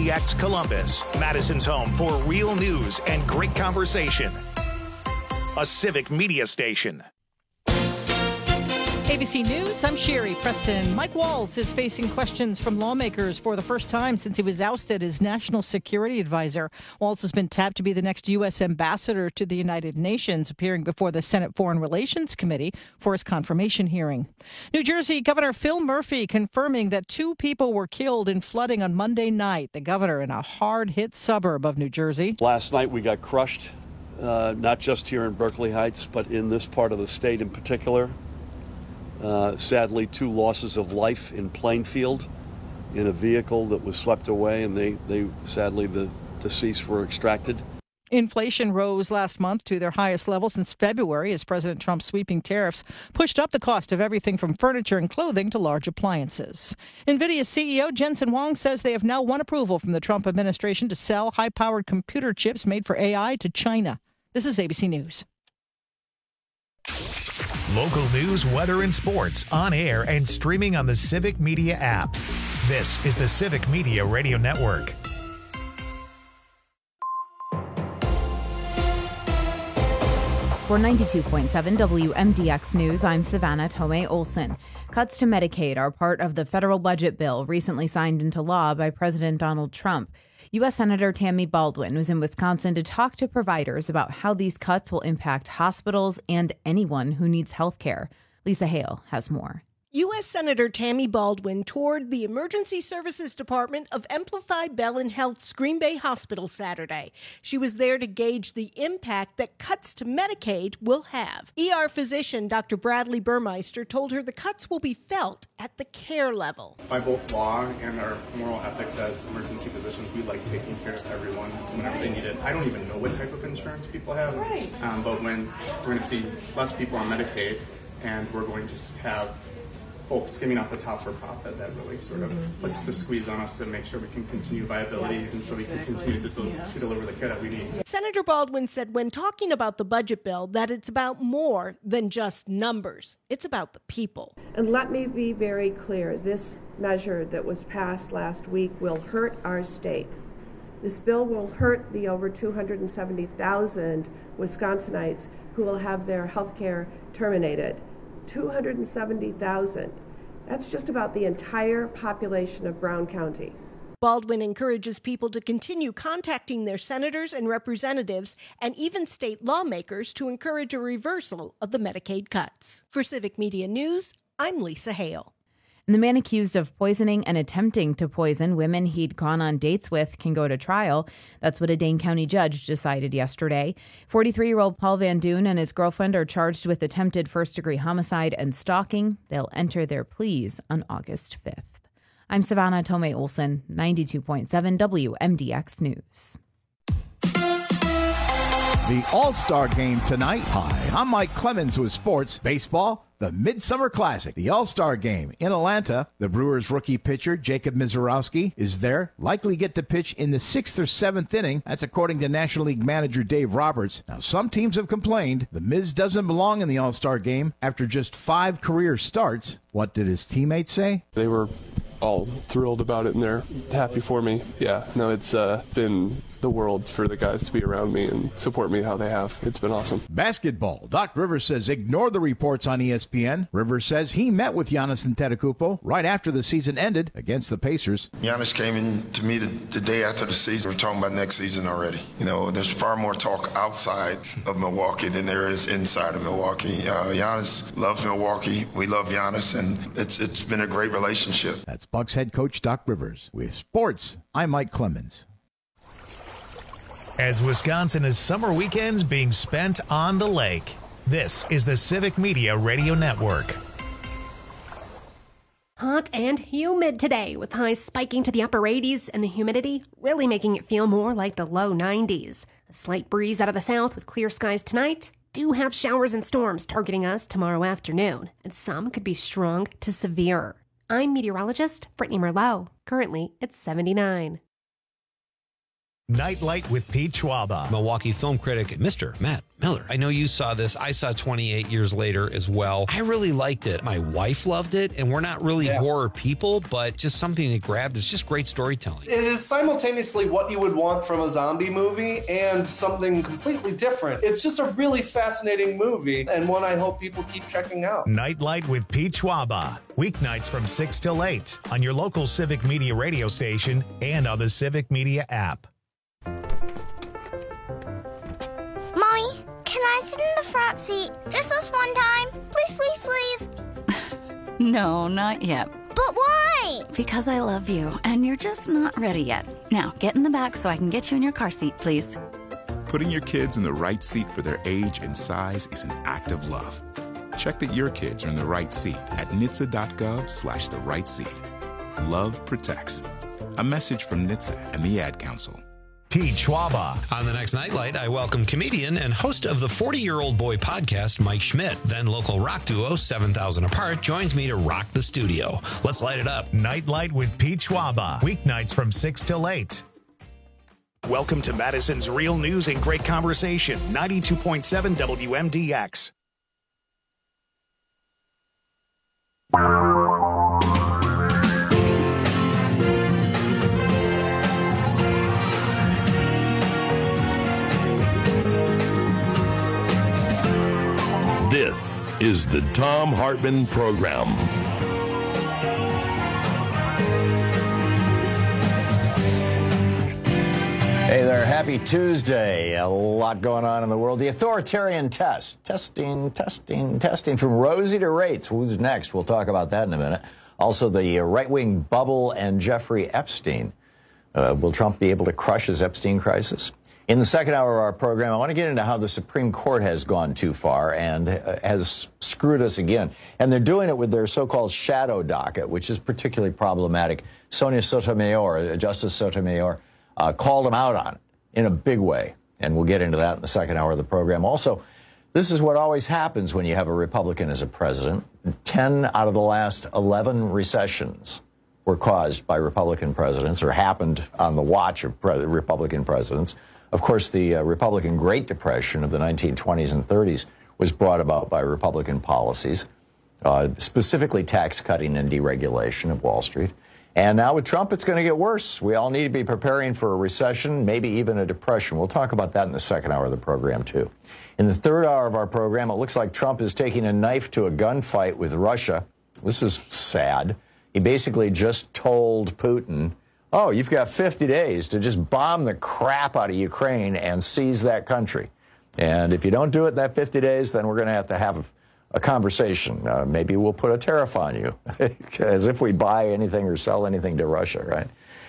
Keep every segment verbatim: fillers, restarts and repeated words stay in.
D X Columbus, Madison's home for real news and great conversation. A civic media station. A B C News, I'm Sherry Preston. Mike Waltz is facing questions from lawmakers for the first time since he was ousted as national security advisor. Waltz has been tapped to be the next U S ambassador to the United Nations, appearing before the Senate Foreign Relations Committee for his confirmation hearing. New Jersey Governor Phil Murphy confirming that two people were killed in flooding on Monday night. The governor in a hard-hit suburb of New Jersey. Last night we got crushed, uh, not just here in Berkeley Heights, but in this part of the state in particular. Uh, sadly, two losses of life in Plainfield in a vehicle that was swept away, and they, they sadly, the deceased were extracted. Inflation rose last month to their highest level since February as President Trump's sweeping tariffs pushed up the cost of everything from furniture and clothing to large appliances. NVIDIA C E O Jensen Huang says they have now won approval from the Trump administration to sell high-powered computer chips made for A I to China. This is A B C News. Local news, weather, and sports on air and streaming on the Civic Media app. This is the Civic Media Radio Network. For ninety-two point seven W M D X News, I'm Savannah Tomei Olson. Cuts to Medicaid are part of the federal budget bill recently signed into law by President Donald Trump. U S. Senator Tammy Baldwin was in Wisconsin to talk to providers about how these cuts will impact hospitals and anyone who needs health care. Lisa Hale has more. U S. Senator Tammy Baldwin toured the Emergency Services Department of Amplify Bellin Health's Green Bay Hospital Saturday. She was there to gauge the impact that cuts to Medicaid will have. E R physician Doctor Bradley Burmeister told her the cuts will be felt at the care level. By both law and our moral ethics as emergency physicians, we like taking care of everyone whenever they need it. I don't even know what type of insurance people have, right. um, but when we're going to see less people on Medicaid and we're going to have folks skimming off the top for profit, that really sort of mm-hmm. puts yeah. the squeeze on us to make sure we can continue viability yeah, and so we exactly. can continue to, del- yeah. to deliver the care that we need. Senator Baldwin said when talking about the budget bill that it's about more than just numbers. It's about the people. And let me be very clear, this measure that was passed last week will hurt our state. This bill will hurt the over two hundred seventy thousand Wisconsinites who will have their health care terminated. two hundred seventy thousand. That's just about the entire population of Brown County. Baldwin encourages people to continue contacting their senators and representatives and even state lawmakers to encourage a reversal of the Medicaid cuts. For Civic Media News, I'm Lisa Hale. And the man accused of poisoning and attempting to poison women he'd gone on dates with can go to trial. That's what a Dane County judge decided yesterday. forty-three-year-old Paul Van Doon and his girlfriend are charged with attempted first-degree homicide and stalking. They'll enter their pleas on August fifth. I'm Savannah Tomei Olson, ninety-two point seven W M D X News. The All-Star Game tonight. Hi, I'm Mike Clemens with sports. Baseball, the Midsummer Classic. The All-Star Game in Atlanta. The Brewers rookie pitcher Jacob Misiorowski is there. Likely get to pitch in the sixth or seventh inning. That's according to National League manager Dave Roberts. Now, some teams have complained the Miz doesn't belong in the All-Star Game after just five career starts. What did his teammates say? They were all thrilled about it, and they're happy for me. Yeah, no, it's uh, been the world for the guys to be around me and support me how they have. It's been awesome. Basketball. Doc Rivers says ignore the reports on E S P N. Rivers says he met with Giannis Antetokounmpo right after the season ended against the Pacers. Giannis came in to me the, the day after the season. We're talking about next season already. You know, there's far more talk outside of Milwaukee than there is inside of Milwaukee. Uh, Giannis loves Milwaukee. We love Giannis, and it's it's been a great relationship. That's Bucks head coach Doc Rivers. With sports, I'm Mike Clemens. As Wisconsin is summer weekends being spent on the lake, this is the Civic Media Radio Network. Hot and humid today, with highs spiking to the upper eighties and the humidity really making it feel more like the low nineties. A slight breeze out of the south with clear skies tonight. Do have showers and storms targeting us tomorrow afternoon, and some could be strong to severe. I'm meteorologist Brittany Merlot. Currently, it's seventy-nine. Nightlight with Pete Schwaba. Milwaukee film critic, Mister Matt Miller. I know you saw this. I saw twenty-eight years later as well. I really liked it. My wife loved it, and we're not really yeah. horror people, but just something that grabbed. It's just great storytelling. It is simultaneously what you would want from a zombie movie and something completely different. It's just a really fascinating movie, and one I hope people keep checking out. Nightlight with Pete Schwaba. Weeknights from six till eight on your local Civic Media radio station and on the Civic Media app. Mommy, can I sit in the front seat just this one time? Please, please, please. No, not yet. But why? Because I love you, and you're just not ready yet. Now, get in the back so I can get you in your car seat, please. Putting your kids in the right seat for their age and size is an act of love. Check that your kids are in the right seat at N H T S A dot gov slash the right seat. Love protects. A message from N H T S A and the Ad Council. Pete Schwaba. On the next Nightlight, I welcome comedian and host of the forty-Year-Old Boy podcast, Mike Schmidt. Then local rock duo seven thousand Apart joins me to rock the studio. Let's light it up. Nightlight with Pete Schwaba. Weeknights from six till eight. Welcome to Madison's Real News and Great Conversation, ninety-two point seven W M D X. This is the Thom Hartmann Program. Hey there, happy Tuesday. A lot going on in the world. The authoritarian test. Testing, testing, testing from Rosie to Rates. Who's next? We'll talk about that in a minute. Also, the right-wing bubble and Jeffrey Epstein. Uh, will Trump be able to crush his Epstein crisis? In the second hour of our program, I want to get into how the Supreme Court has gone too far and uh, has screwed us again. And they're doing it with their so-called shadow docket, which is particularly problematic. Sonia Sotomayor, Justice Sotomayor, uh, called them out on it in a big way. And we'll get into that in the second hour of the program. Also, this is what always happens when you have a Republican as a president. Ten out of the last eleven recessions were caused by Republican presidents or happened on the watch of pre- Republican presidents. Of course, the uh, Republican Great Depression of the nineteen twenties and thirties was brought about by Republican policies, uh, specifically tax cutting and deregulation of Wall Street. And now with Trump, it's going to get worse. We all need to be preparing for a recession, maybe even a depression. We'll talk about that in the second hour of the program, too. In the third hour of our program, it looks like Trump is taking a knife to a gunfight with Russia. This is sad. He basically just told Putin, oh, you've got fifty days to just bomb the crap out of Ukraine and seize that country. And if you don't do it that fifty days, then we're going to have to have a conversation. Uh, maybe we'll put a tariff on you, as if we buy anything or sell anything to Russia, right?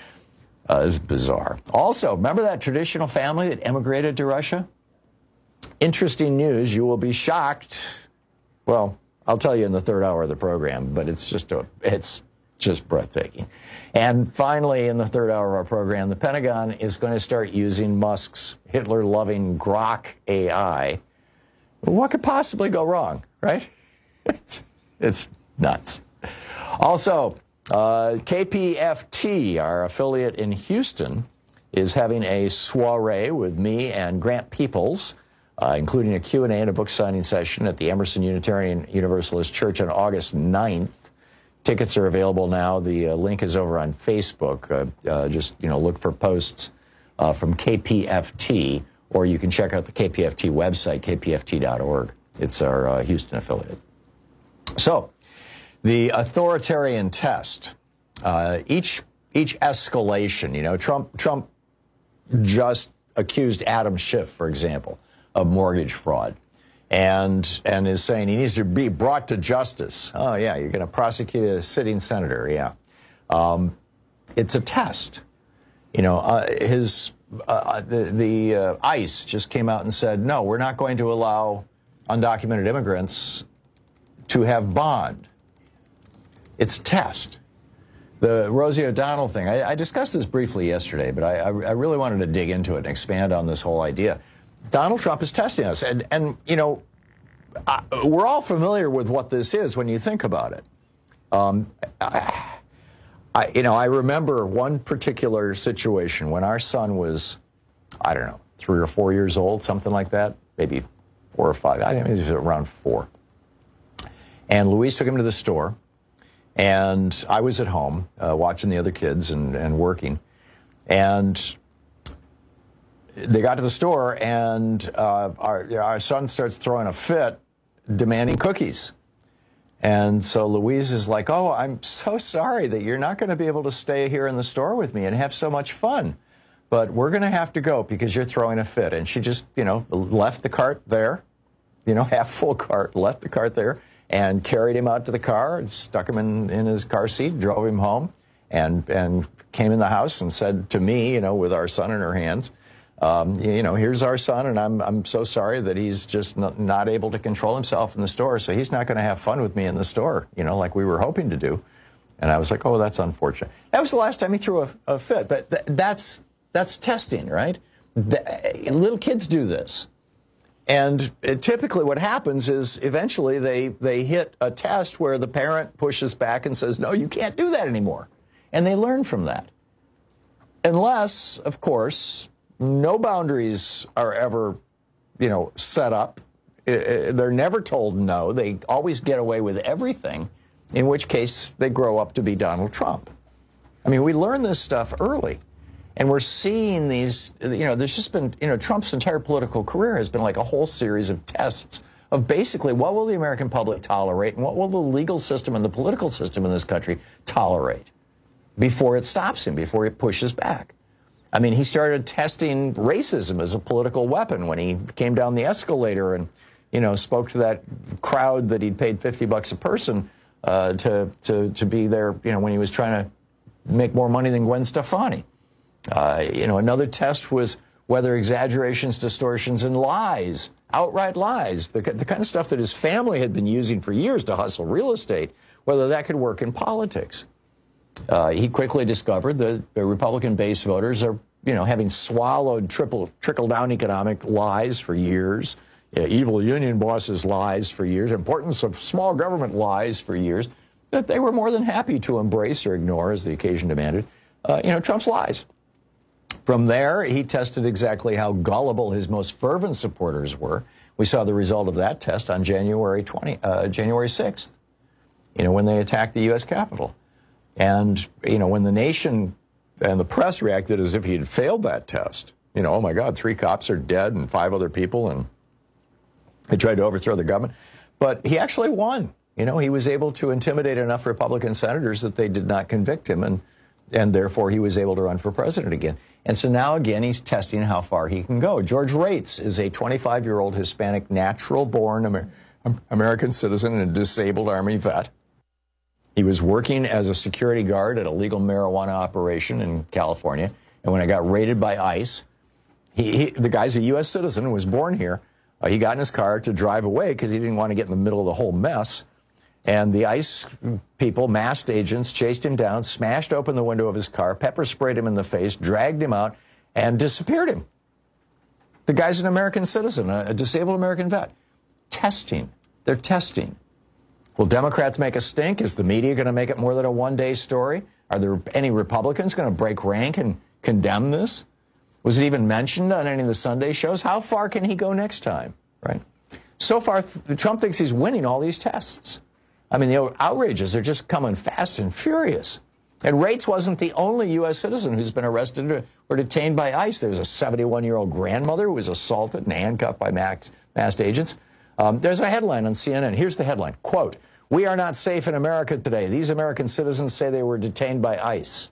Uh, it's bizarre. Also, remember that traditional family that emigrated to Russia? Interesting news. You will be shocked. Well, I'll tell you in the third hour of the program, but it's just a, it's just breathtaking. And finally, in the third hour of our program, the Pentagon is going to start using Musk's Hitler-loving Grok A I. What could possibly go wrong, right? It's, it's nuts. Also, uh, K P F T, our affiliate in Houston, is having a soiree with me and Grant Peoples, uh, including a Q and A and a book signing session at the Emerson Unitarian Universalist Church on August ninth. Tickets are available now. The uh, link is over on Facebook. Uh, uh, just, you know, look for posts uh, from K P F T, or you can check out the K P F T website, k p f t dot org. It's our uh, Houston affiliate. So, the authoritarian test. Uh, each each escalation, you know, Trump Trump just accused Adam Schiff, for example, of mortgage fraud. And and is saying he needs to be brought to justice. Oh, yeah, you're going to prosecute a sitting senator, yeah. Um, it's a test. You know, uh, his uh, the, the uh, ICE just came out and said, no, we're not going to allow undocumented immigrants to have bond. It's a test. The Rosie O'Donnell thing, I, I discussed this briefly yesterday, but I, I, I really wanted to dig into it and expand on this whole idea. Donald Trump is testing us. And, and you know, I, we're all familiar with what this is when you think about it. Um, I, I, you know, I remember one particular situation when our son was I don't know, three or four years old, something like that, maybe four or five. I think he was around four. And Louise took him to the store, and I was at home uh, watching the other kids and, and working. And they got to the store, and uh, our, you know, our son starts throwing a fit, demanding cookies. And so Louise is like, oh, I'm so sorry that you're not going to be able to stay here in the store with me and have so much fun. But we're going to have to go because you're throwing a fit. And she just, you know, left the cart there, you know, half full cart, left the cart there, and carried him out to the car, and stuck him in, in his car seat, drove him home, and and came in the house and said to me, you know, with our son in her hands, um, you know, here's our son, and I'm I'm so sorry that he's just not, not able to control himself in the store, so he's not going to have fun with me in the store, you know, like we were hoping to do. And I was like, oh, that's unfortunate. That was the last time he threw a, a fit, but th- that's that's testing, right? The, little kids do this. And it, typically what happens is eventually they, they hit a test where the parent pushes back and says, no, you can't do that anymore. And they learn from that. Unless, of course, no boundaries are ever, you know, set up. They're never told no. They always get away with everything, in which case they grow up to be Donald Trump. I mean, we learn this stuff early. And we're seeing these, you know, there's just been, you know, Trump's entire political career has been like a whole series of tests of basically what will the American public tolerate and what will the legal system and the political system in this country tolerate before it stops him, before it pushes back. I mean, he started testing racism as a political weapon when he came down the escalator and, you know, spoke to that crowd that he'd paid fifty bucks a person uh, to, to, to be there, you know, when he was trying to make more money than Gwen Stefani. Uh, you know, another test was whether exaggerations, distortions, and lies, outright lies, the, the kind of stuff that his family had been using for years to hustle real estate, whether that could work in politics. Uh, he quickly discovered that the Republican base voters are, you know, having swallowed triple, trickle-down economic lies for years, uh, evil union bosses lies for years, importance of small government lies for years, that they were more than happy to embrace or ignore, as the occasion demanded, uh, you know, Trump's lies. From there, he tested exactly how gullible his most fervent supporters were. We saw the result of that test on January twentieth, uh, January sixth, you know, when they attacked the U S Capitol. And, you know, when the nation and the press reacted as if he had failed that test, you know, oh, my God, three cops are dead and five other people, and they tried to overthrow the government. But he actually won. You know, he was able to intimidate enough Republican senators that they did not convict him, and and therefore he was able to run for president again. And so now, again, he's testing how far he can go. George Rates is a twenty-five-year-old Hispanic, natural-born Amer- American citizen and a disabled Army vet. He was working as a security guard at a legal marijuana operation in California. And when I got raided by ICE, he, he, the guy's a U S citizen who was born here. Uh, he got in his car to drive away because he didn't want to get in the middle of the whole mess. And the ICE people, masked agents, chased him down, smashed open the window of his car, pepper sprayed him in the face, dragged him out, and disappeared him. The guy's an American citizen, a, a disabled American vet. Testing. They're testing. Will Democrats make a stink? Is the media going to make it more than a one-day story? Are there any Republicans going to break rank and condemn this? Was it even mentioned on any of the Sunday shows? How far can he go next time, right? So far, Trump thinks he's winning all these tests. I mean, the outrages are just coming fast and furious. And Rates wasn't the only U S citizen who's been arrested or detained by ICE. There was a seventy-one-year-old grandmother who was assaulted and handcuffed by masked agents. Um, there's a headline on C N N. Here's the headline. Quote, "We are not safe in America today. These American citizens say they were detained by ICE."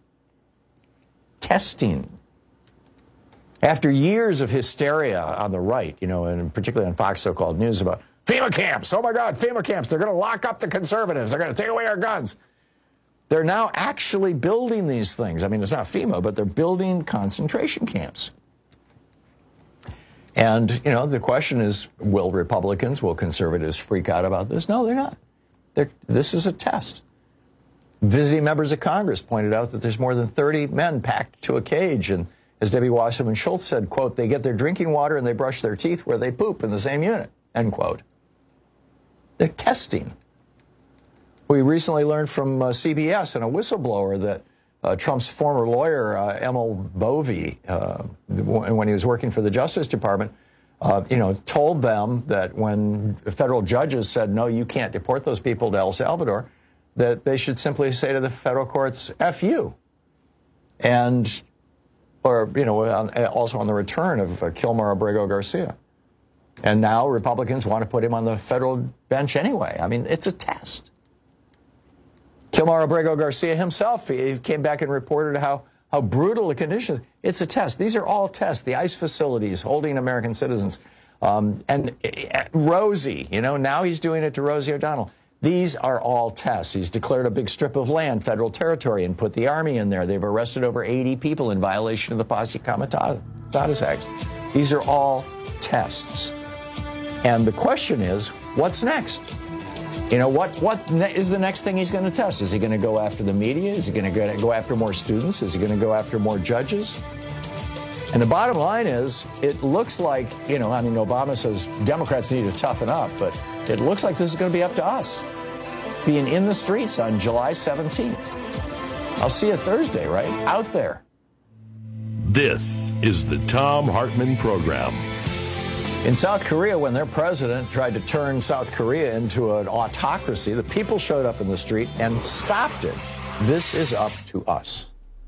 Testing. After years of hysteria on the right, you know, and particularly on Fox so-called news about FEMA camps. Oh, my God, FEMA camps. They're going to lock up the conservatives. They're going to take away our guns. They're now actually building these things. I mean, it's not FEMA, but they're building concentration camps. And, you know, the question is, will Republicans, will conservatives freak out about this? No, they're not. They're, this is a test. Visiting members of Congress pointed out that there's more than thirty men packed to a cage. And as Debbie Wasserman Schultz said, quote, "They get their drinking water and they brush their teeth where they poop in the same unit," end quote. They're testing. We recently learned from uh, C B S and a whistleblower that uh, Trump's former lawyer, uh, Emil Bovee, uh, when he was working for the Justice Department, uh, you know, told them that when federal judges said, no, you can't deport those people to El Salvador, that they should simply say to the federal courts, F you. And, or, you know, also on the return of uh, Kilmar Abrego Garcia. And now Republicans want to put him on the federal bench anyway. I mean, it's a test. Kilmar Abrego Garcia himself, he came back and reported how, how brutal the conditions. It's a test. These are all tests. The ICE facilities holding American citizens. Um, and uh, Rosie, you know, now he's doing it to Rosie O'Donnell. These are all tests. He's declared a big strip of land, federal territory, and put the Army in there. They've arrested over eighty people in violation of the Posse Comitatus Act. These are all tests. And the question is, what's next? You know, what, what ne- is the next thing he's going to test? Is he going to go after the media? Is he going to go after more students? Is he going to go after more judges? And the bottom line is, it looks like, you know, I mean, Obama says Democrats need to toughen up, but it looks like this is going to be up to us, being in the streets on July seventeenth. I'll see you Thursday, right? Out there. This is the Thom Hartmann Program. In South Korea, when their president tried to turn South Korea into an autocracy, the people showed up in the street and stopped it. This is up to us.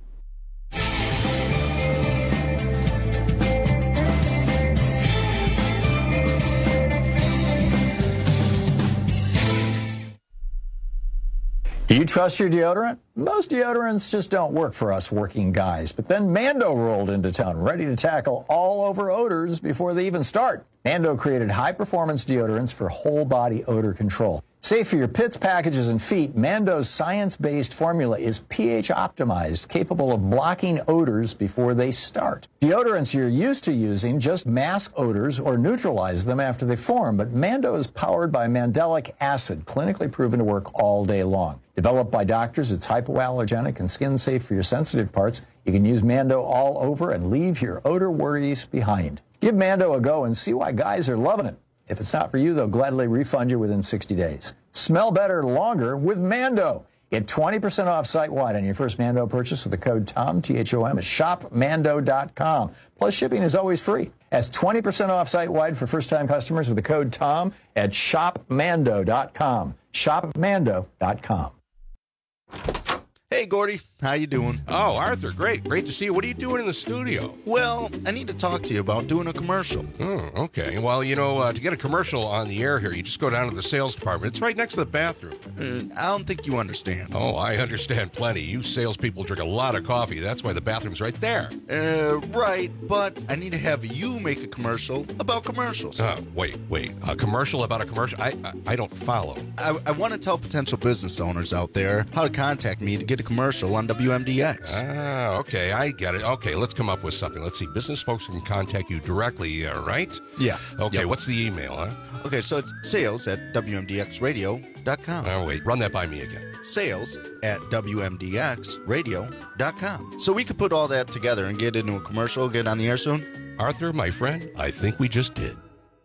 Do you trust your deodorant? Most deodorants just don't work for us working guys. But then Mando rolled into town, ready to tackle all over odors before they even start. Mando created high-performance deodorants for whole-body odor control. Safe for your pits, packages, and feet, Mando's science-based formula is pH-optimized, capable of blocking odors before they start. Deodorants you're used to using just mask odors or neutralize them after they form, but Mando is powered by mandelic acid, clinically proven to work all day long. Developed by doctors, it's hypoallergenic and skin-safe for your sensitive parts. You can use Mando all over and leave your odor worries behind. Give Mando a go and see why guys are loving it. If it's not for you, they'll gladly refund you within sixty days. Smell better longer with Mando. Get twenty percent off site-wide on your first Mando purchase with the code TOM, T H O M, at shop mando dot com. Plus, shipping is always free. That's twenty percent off site-wide for first-time customers with the code TOM at shop mando dot com. shop mando dot com. Hey, Gordy. How you doing? Oh, Arthur, great. Great to see you. What are you doing in the studio? Well, I need to talk to you about doing a commercial. Oh, okay. Well, you know, uh, to get a commercial on the air here, you just go down to the sales department. It's right next to the bathroom. Uh, I don't think you understand. Oh, I understand plenty. You salespeople drink a lot of coffee. That's why the bathroom's right there. Uh, right, but I need to have you make a commercial about commercials. Uh, wait, wait. A commercial about a commercial? I I, I don't follow. I, I want to tell potential business owners out there how to contact me to get a commercial on W M D X. Ah, okay, I get it. Okay, let's come up with something. Let's see. Business folks can contact you directly, uh, right? Yeah. Okay, yep. What's the email, huh? Okay, so it's sales at W M D X radio dot com. Oh, wait, run that by me again. Sales at W M D X radio dot com. So we could put all that together and get into a commercial, get on the air soon? Arthur, my friend, I think we just did.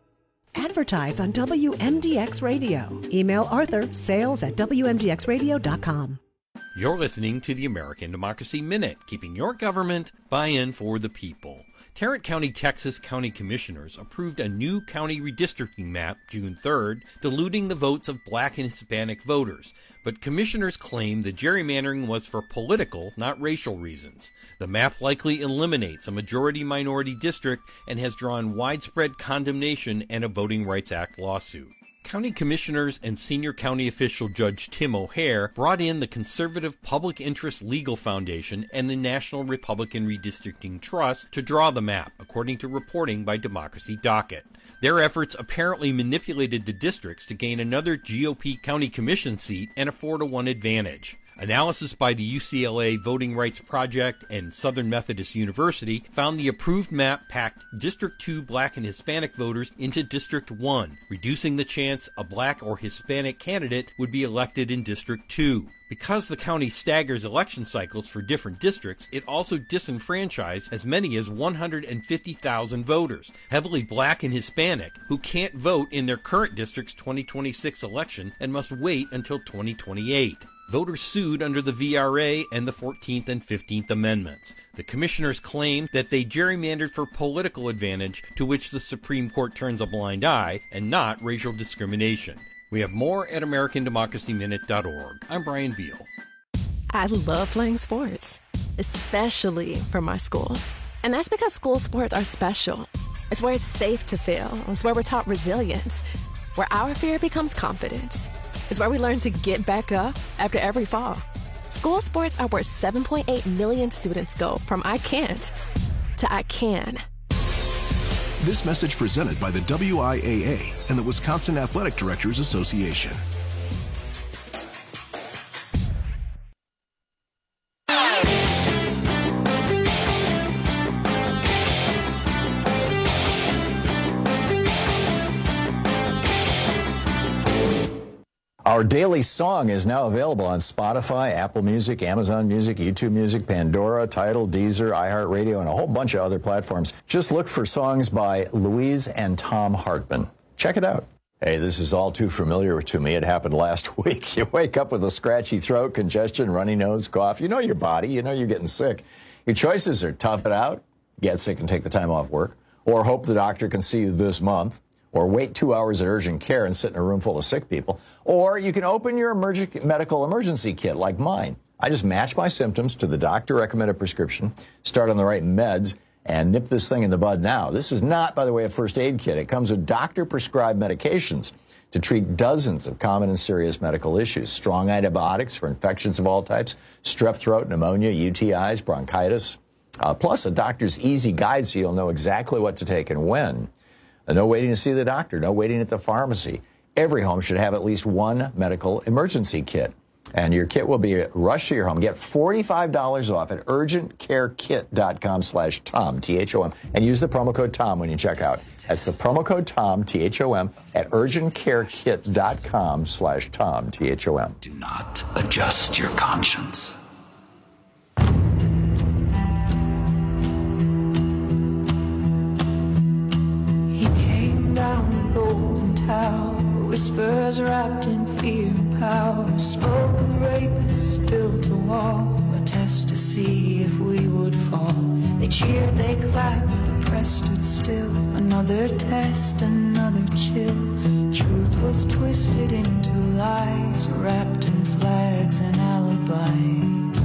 Advertise on W M D X Radio. Email Arthur, sales at W M D X radio dot com. You're listening to the American Democracy Minute, keeping your government buy-in for the people. Tarrant County, Texas County Commissioners approved a new county redistricting map June third, diluting the votes of black and Hispanic voters. But commissioners claim the gerrymandering was for political, not racial reasons. The map likely eliminates a majority-minority district and has drawn widespread condemnation and a Voting Rights Act lawsuit. County commissioners and senior county official Judge Tim O'Hare brought in the conservative Public Interest Legal Foundation and the National Republican Redistricting Trust to draw the map, according to reporting by Democracy Docket. Their efforts apparently manipulated the districts to gain another G O P county commission seat and a four to one advantage. Analysis by the U C L A Voting Rights Project and Southern Methodist University found the approved map packed District two black and Hispanic voters into District one, reducing the chance a black or Hispanic candidate would be elected in District two. Because the county staggers election cycles for different districts, it also disenfranchised as many as one hundred fifty thousand voters, heavily black and Hispanic, who can't vote in their current district's twenty twenty-six election and must wait until twenty twenty-eight. Voters sued under the V R A and the fourteenth and fifteenth Amendments. The commissioners claimed that they gerrymandered for political advantage, to which the Supreme Court turns a blind eye, and not racial discrimination. We have more at American Democracy Minute dot org. I'm Brian Beal. I love playing sports, especially for my school. And that's because school sports are special. It's where it's safe to fail. It's where we're taught resilience, where our fear becomes confidence. It's where we learn to get back up after every fall. School sports are where seven point eight million students go from I can't to I can. This message presented by the W I A A and the Wisconsin Athletic Directors Association. Our daily song is now available on Spotify, Apple Music, Amazon Music, YouTube Music, Pandora, Tidal, Deezer, iHeartRadio, and a whole bunch of other platforms. Just look for songs by Louise and Tom Hartman. Check it out. Hey, this is all too familiar to me. It happened last week. You wake up with a scratchy throat, congestion, runny nose, cough. You know your body. You know you're getting sick. Your choices are tough it out, get sick and take the time off work, or hope the doctor can see you this month, or wait two hours at urgent care and sit in a room full of sick people. Or you can open your emerg- medical emergency kit like mine. I just match my symptoms to the doctor-recommended prescription, start on the right meds, and nip this thing in the bud now. This is not, by the way, a first aid kit. It comes with doctor-prescribed medications to treat dozens of common and serious medical issues. Strong antibiotics for infections of all types, strep throat, pneumonia, U T Is, bronchitis. Uh, plus a doctor's easy guide so you'll know exactly what to take and when. No waiting to see the doctor, no waiting at the pharmacy. Every home should have at least one medical emergency kit. And your kit will be rushed to your home. Get forty-five dollars off at urgentcarekit.com slash Tom, T H O M, and use the promo code Tom when you check out. That's the promo code Tom, T H O M, at urgentcarekit.com slash Tom, T H O M. Do not adjust your conscience. Down the golden tower, whispers wrapped in fear and power, spoke of rapists built a wall, a test to see if we would fall. They cheered, they clapped, the press stood still. Another test, another chill. Truth was twisted into lies, wrapped in flags and alibis.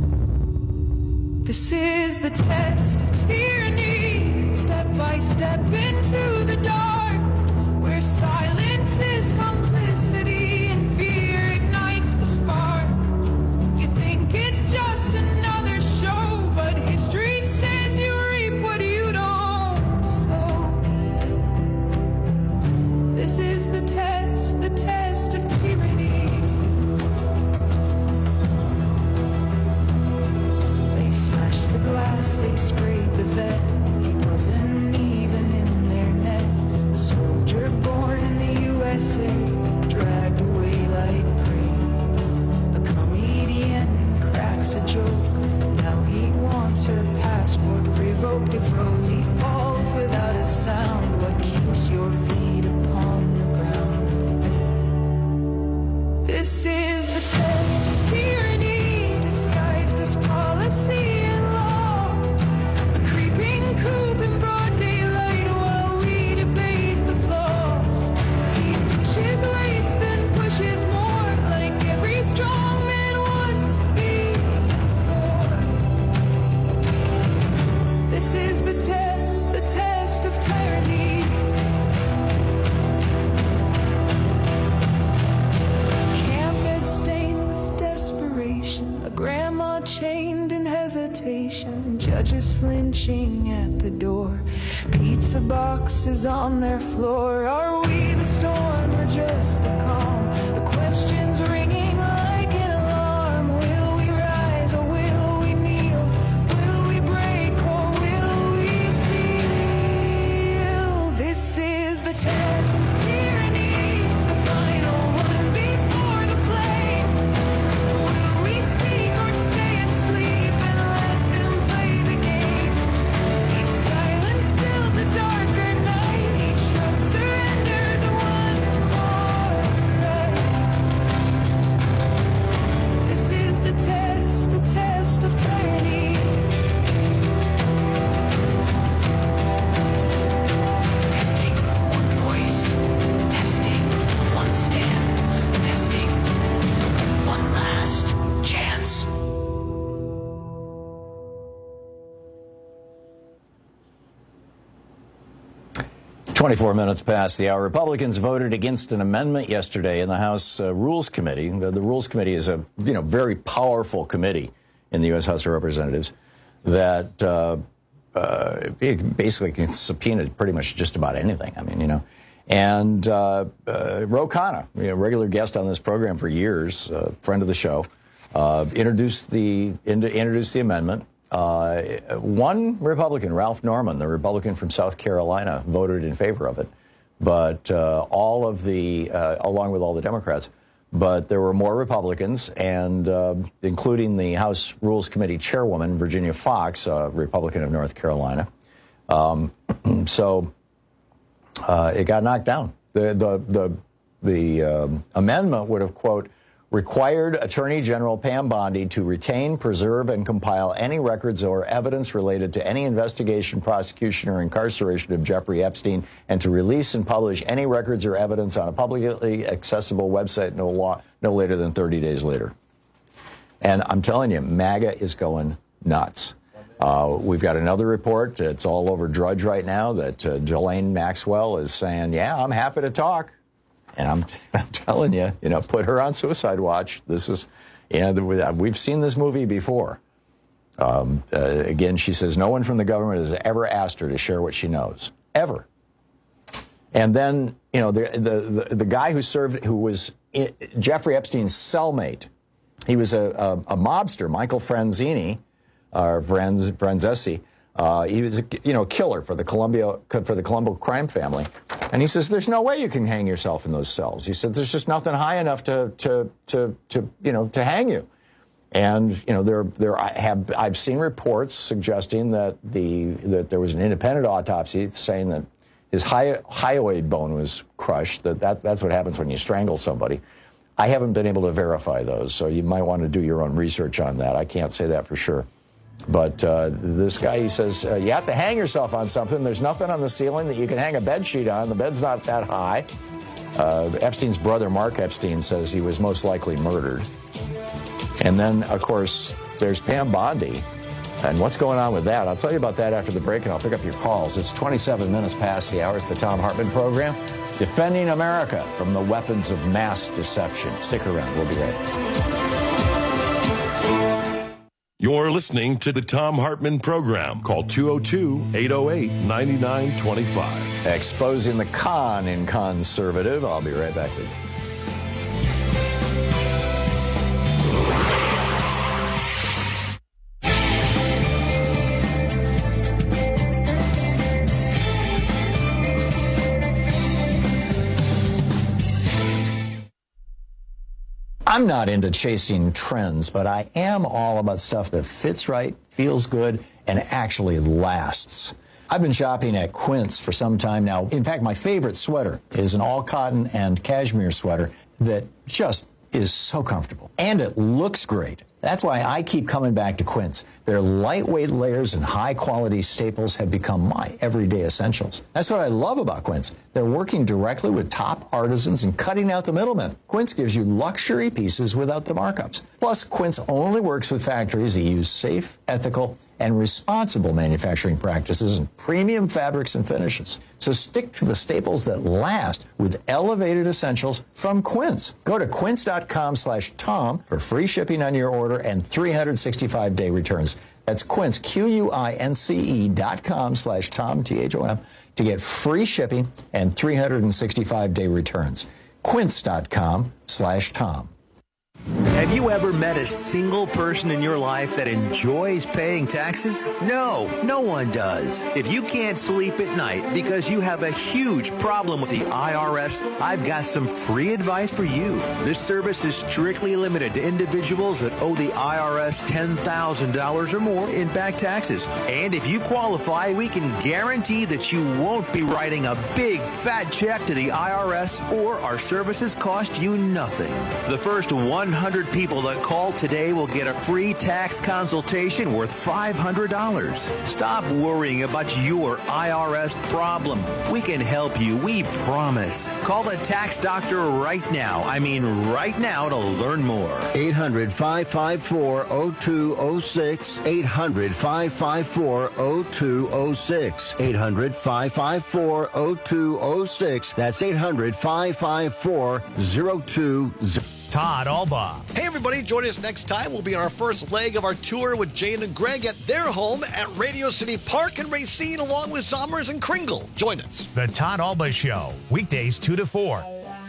This is the test of tyranny, step by step into the dark, where silence is complicity and fear ignites the spark. You think it's just another show, but history says you reap what you don't sow. This is the test, the test of tyranny. They smashed the glass, they sprayed the vet. He wasn't even in their net. A soldier born in the U S A, dragged away like prey. A comedian cracks a joke, now he wants her passport revoked. If Rosie falls without a sound, what keeps your feet upon the ground? This is the test of tyranny, disguised as policy and law. A creeping coup in broad daylight while we debate the flaws. He pushes weights, then pushes more, like every strong man wants before. This is the test, the test of tyranny. Camp bed stained with desperation, a grandma chained in hesitation, judges flinching at the door, pizza boxes on their floor. Are we the storm or just the calm? The questions ringing like an alarm. Will we rise or will we kneel? Will we break or will we feel? This is the test of tyranny, the final one before the flame. Will we speak or stay asleep and let them play the game? Each silence builds a darker night, each shot surrenders one more twenty-four minutes past the hour. Republicans voted against an amendment yesterday in the House uh, Rules Committee. The, the Rules Committee is a you know very powerful committee in the U S House of Representatives that uh, uh, it basically can subpoena pretty much just about anything. I mean, you know. And uh, uh, Ro Khanna, you know, regular guest on this program for years, uh, friend of the show, uh, introduced the in, introduced the amendment. Uh, one Republican, Ralph Norman, the Republican from South Carolina, voted in favor of it. But uh, all of the, uh, along with all the Democrats, but there were more Republicans, and uh, including the House Rules Committee chairwoman, Virginia Fox, a Republican of North Carolina. Um, so uh, it got knocked down. The the the, the um, amendment would have, quote, required Attorney General Pam Bondi to retain, preserve, and compile any records or evidence related to any investigation, prosecution, or incarceration of Jeffrey Epstein, and to release and publish any records or evidence on a publicly accessible website no, law, no later than thirty days later. And I'm telling you, MAGA is going nuts. Uh, we've got another report. It's all over Drudge right now that uh, Ghislaine Maxwell is saying, yeah, I'm happy to talk. And I'm, I'm telling you, you know, put her on suicide watch. This is, you know, we've seen this movie before. Um, uh, again, she says no one from the government has ever asked her to share what she knows, ever. And then, you know, the the the, the guy who served, who was in, Jeffrey Epstein's cellmate, he was a, a, a mobster, Michael Franzini, or Franz, Franzesi. Uh, he was a you know killer for the Columbia for the Colombo crime family, and he says there's no way you can hang yourself in those cells. He said there's just nothing high enough to to to to you know to hang you. And you know there there I have I've seen reports suggesting that the that there was an independent autopsy saying that his hy- hyoid bone was crushed. That, that that's what happens when you strangle somebody. I haven't been able to verify those, so you might want to do your own research on that. I can't say that for sure. But uh, this guy, he says, uh, you have to hang yourself on something. There's nothing on the ceiling that you can hang a bed sheet on. The bed's not that high. Uh, Epstein's brother, Mark Epstein, says he was most likely murdered. And then, of course, there's Pam Bondi. And what's going on with that? I'll tell you about that after the break, and I'll pick up your calls. It's twenty-seven minutes past the hour. It's the Thom Hartmann program, defending America from the weapons of mass deception. Stick around. We'll be right back. You're listening to the Thom Hartmann program. Call two oh two, eight oh eight, nine nine two five. Exposing the con in conservative. I'll be right back with you. I'm not into chasing trends, but I am all about stuff that fits right, feels good, and actually lasts. I've been shopping at Quince for some time now. In fact, my favorite sweater is an all-cotton and cashmere sweater that just is so comfortable. And it looks great. That's why I keep coming back to Quince. Their lightweight layers and high-quality staples have become my everyday essentials. That's what I love about Quince. They're working directly with top artisans and cutting out the middlemen. Quince gives you luxury pieces without the markups. Plus, Quince only works with factories that use safe, ethical, and responsible manufacturing practices and premium fabrics and finishes. So stick to the staples that last with elevated essentials from Quince. Go to quince.com slash Tom for free shipping on your order and three hundred sixty-five day returns. That's Quince, Q-U-I-N-C-E dot com slash Tom, T H O M, to get free shipping and three hundred sixty-five day returns. Quince.com slash Tom. Have you ever met a single person in your life that enjoys paying taxes? No, no one does. If you can't sleep at night because you have a huge problem with the I R S, I've got some free advice for you. This service is strictly limited to individuals that owe the I R S ten thousand dollars or more in back taxes. And if you qualify, we can guarantee that you won't be writing a big fat check to the I R S, or our services cost you nothing. The first one hundred hundred people that call today will get a free tax consultation worth five hundred dollars. Stop worrying about your I R S problem. We can help you, we promise. Call the tax doctor right now. I mean right now to learn more. eight hundred, five five four, oh two oh six. eight hundred, five five four, oh two oh six. eight hundred, five five four, oh two oh six. That's eight hundred, five five four, oh two oh six. Todd Alba. Hey, everybody, join us next time. We'll be on our first leg of our tour with Jane and Greg at their home at Radio City Park in Racine, along with Zommers and Kringle. Join us. The Todd Alba Show, weekdays two to four.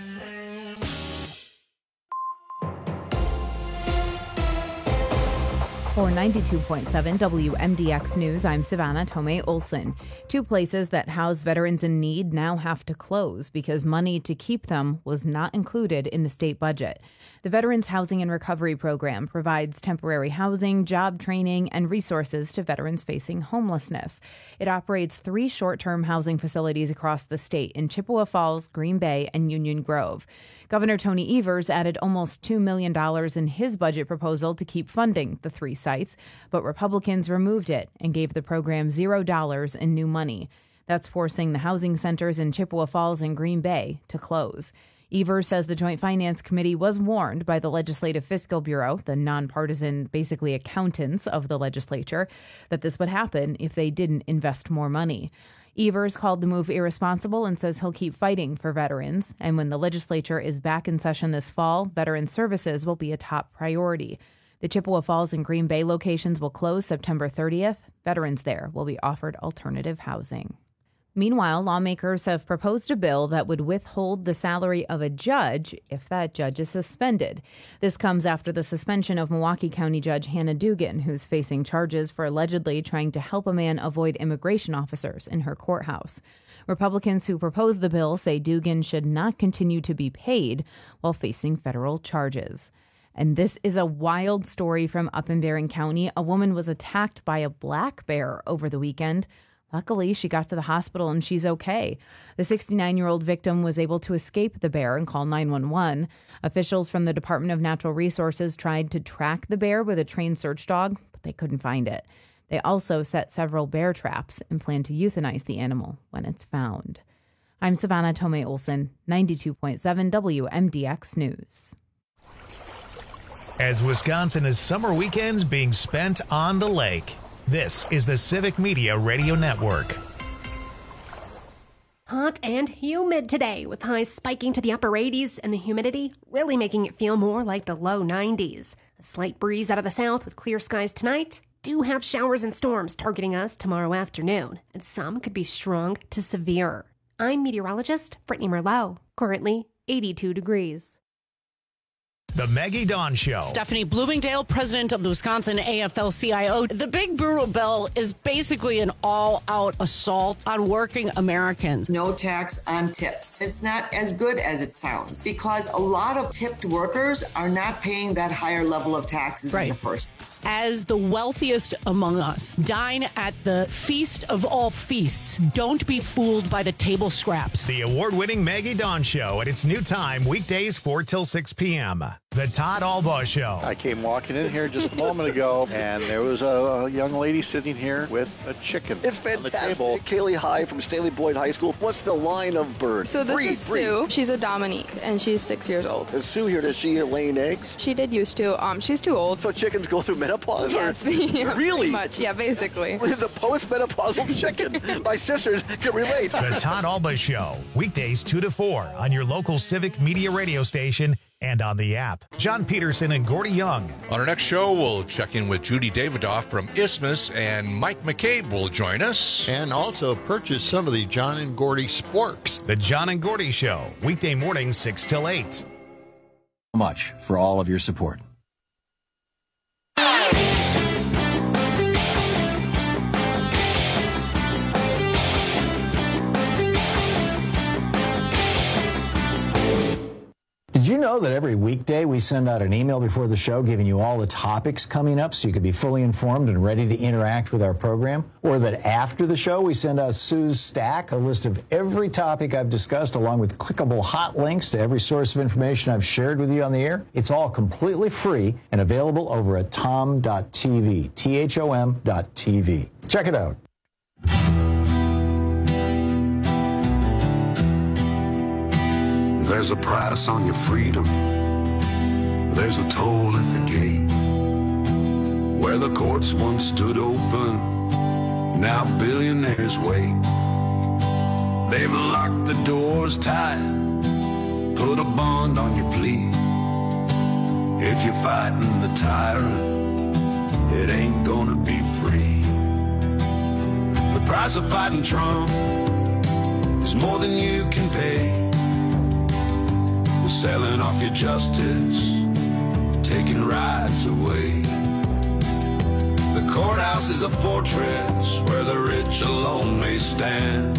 For ninety-two point seven W M D X News, I'm Savannah Tomei Olson. Two places that house veterans in need now have to close because money to keep them was not included in the state budget. The Veterans Housing and Recovery Program provides temporary housing, job training, and resources to veterans facing homelessness. It operates three short-term housing facilities across the state in Chippewa Falls, Green Bay, and Union Grove. Governor Tony Evers added almost two million dollars in his budget proposal to keep funding the three sites, but Republicans removed it and gave the program zero dollars in new money. That's forcing the housing centers in Chippewa Falls and Green Bay to close. Evers says the Joint Finance Committee was warned by the Legislative Fiscal Bureau, the nonpartisan, basically accountants of the legislature, that this would happen if they didn't invest more money. Evers called the move irresponsible and says he'll keep fighting for veterans. And when the legislature is back in session this fall, veteran services will be a top priority. The Chippewa Falls and Green Bay locations will close September thirtieth. Veterans there will be offered alternative housing. Meanwhile, lawmakers have proposed a bill that would withhold the salary of a judge if that judge is suspended. This comes after the suspension of Milwaukee County Judge Hannah Dugan, who's facing charges for allegedly trying to help a man avoid immigration officers in her courthouse. Republicans who proposed the bill say Dugan should not continue to be paid while facing federal charges. And this is a wild story from up in Barron County. A woman was attacked by a black bear over the weekend. Luckily, she got to the hospital and she's okay. The sixty-nine-year-old victim was able to escape the bear and call nine one one. Officials from the Department of Natural Resources tried to track the bear with a trained search dog, but they couldn't find it. They also set several bear traps and plan to euthanize the animal when it's found. I'm Savannah Tomei Olson, ninety-two point seven W M D X News. As Wisconsin is summer weekends being spent on the lake, this is the Civic Media Radio Network. Hot and humid today, with highs spiking to the upper eighties and the humidity really making it feel more like the low nineties. A slight breeze out of the south with clear skies tonight. Do have showers and storms targeting us tomorrow afternoon, and some could be strong to severe. I'm meteorologist Brittany Merlot, currently eighty-two degrees. The Maggie Dawn Show. Stephanie Bloomingdale, president of the Wisconsin A F L C I O. The Big Brutal Bill is basically an all-out assault on working Americans. No tax on tips. It's not as good as it sounds because a lot of tipped workers are not paying that higher level of taxes right. in the first place. As the wealthiest among us, dine at the feast of all feasts. Don't be fooled by the table scraps. The award-winning Maggie Dawn Show at its new time, weekdays four till six p.m. The Todd Alba Show. I came walking in here just a moment ago, and there was a, a young lady sitting here with a chicken. It's fantastic. On the table. Kaylee High from Staley Boyd High School. What's the line of birds? So this breed, is breed. Sue. She's a Dominique, and she's six years old. Is Sue here? Does she laying eggs? She did used to. Um, she's too old. So chickens go through menopause? Yes. Or? Yeah, really? Pretty much. Yeah, basically. It's a post-menopausal chicken. My sisters can relate. The Todd Alba Show. Weekdays two to four on your local Civic Media radio station and on the app. John Peterson and Gordy Young. On our next show, we'll check in with Judy Davidoff from Isthmus, and Mike McCabe will join us. And also purchase some of the John and Gordy sporks. The John and Gordy Show, weekday mornings six till eight. Much for all of your support. Did you know that every weekday we send out an email before the show giving you all the topics coming up so you can be fully informed and ready to interact with our program? Or that after the show we send out Sue's Stack, a list of every topic I've discussed along with clickable hot links to every source of information I've shared with you on the air? It's all completely free and available over at tom dot t v, T H O M dot T V. Check it out. There's a price on your freedom. There's a toll at the gate. Where the courts once stood open, now billionaires wait. They've locked the doors tight, put a bond on your plea. If you're fighting the tyrant, it ain't gonna be free. The price of fighting Trump is more than you can pay. Selling off your justice, taking rights away. The courthouse is a fortress where the rich alone may stand.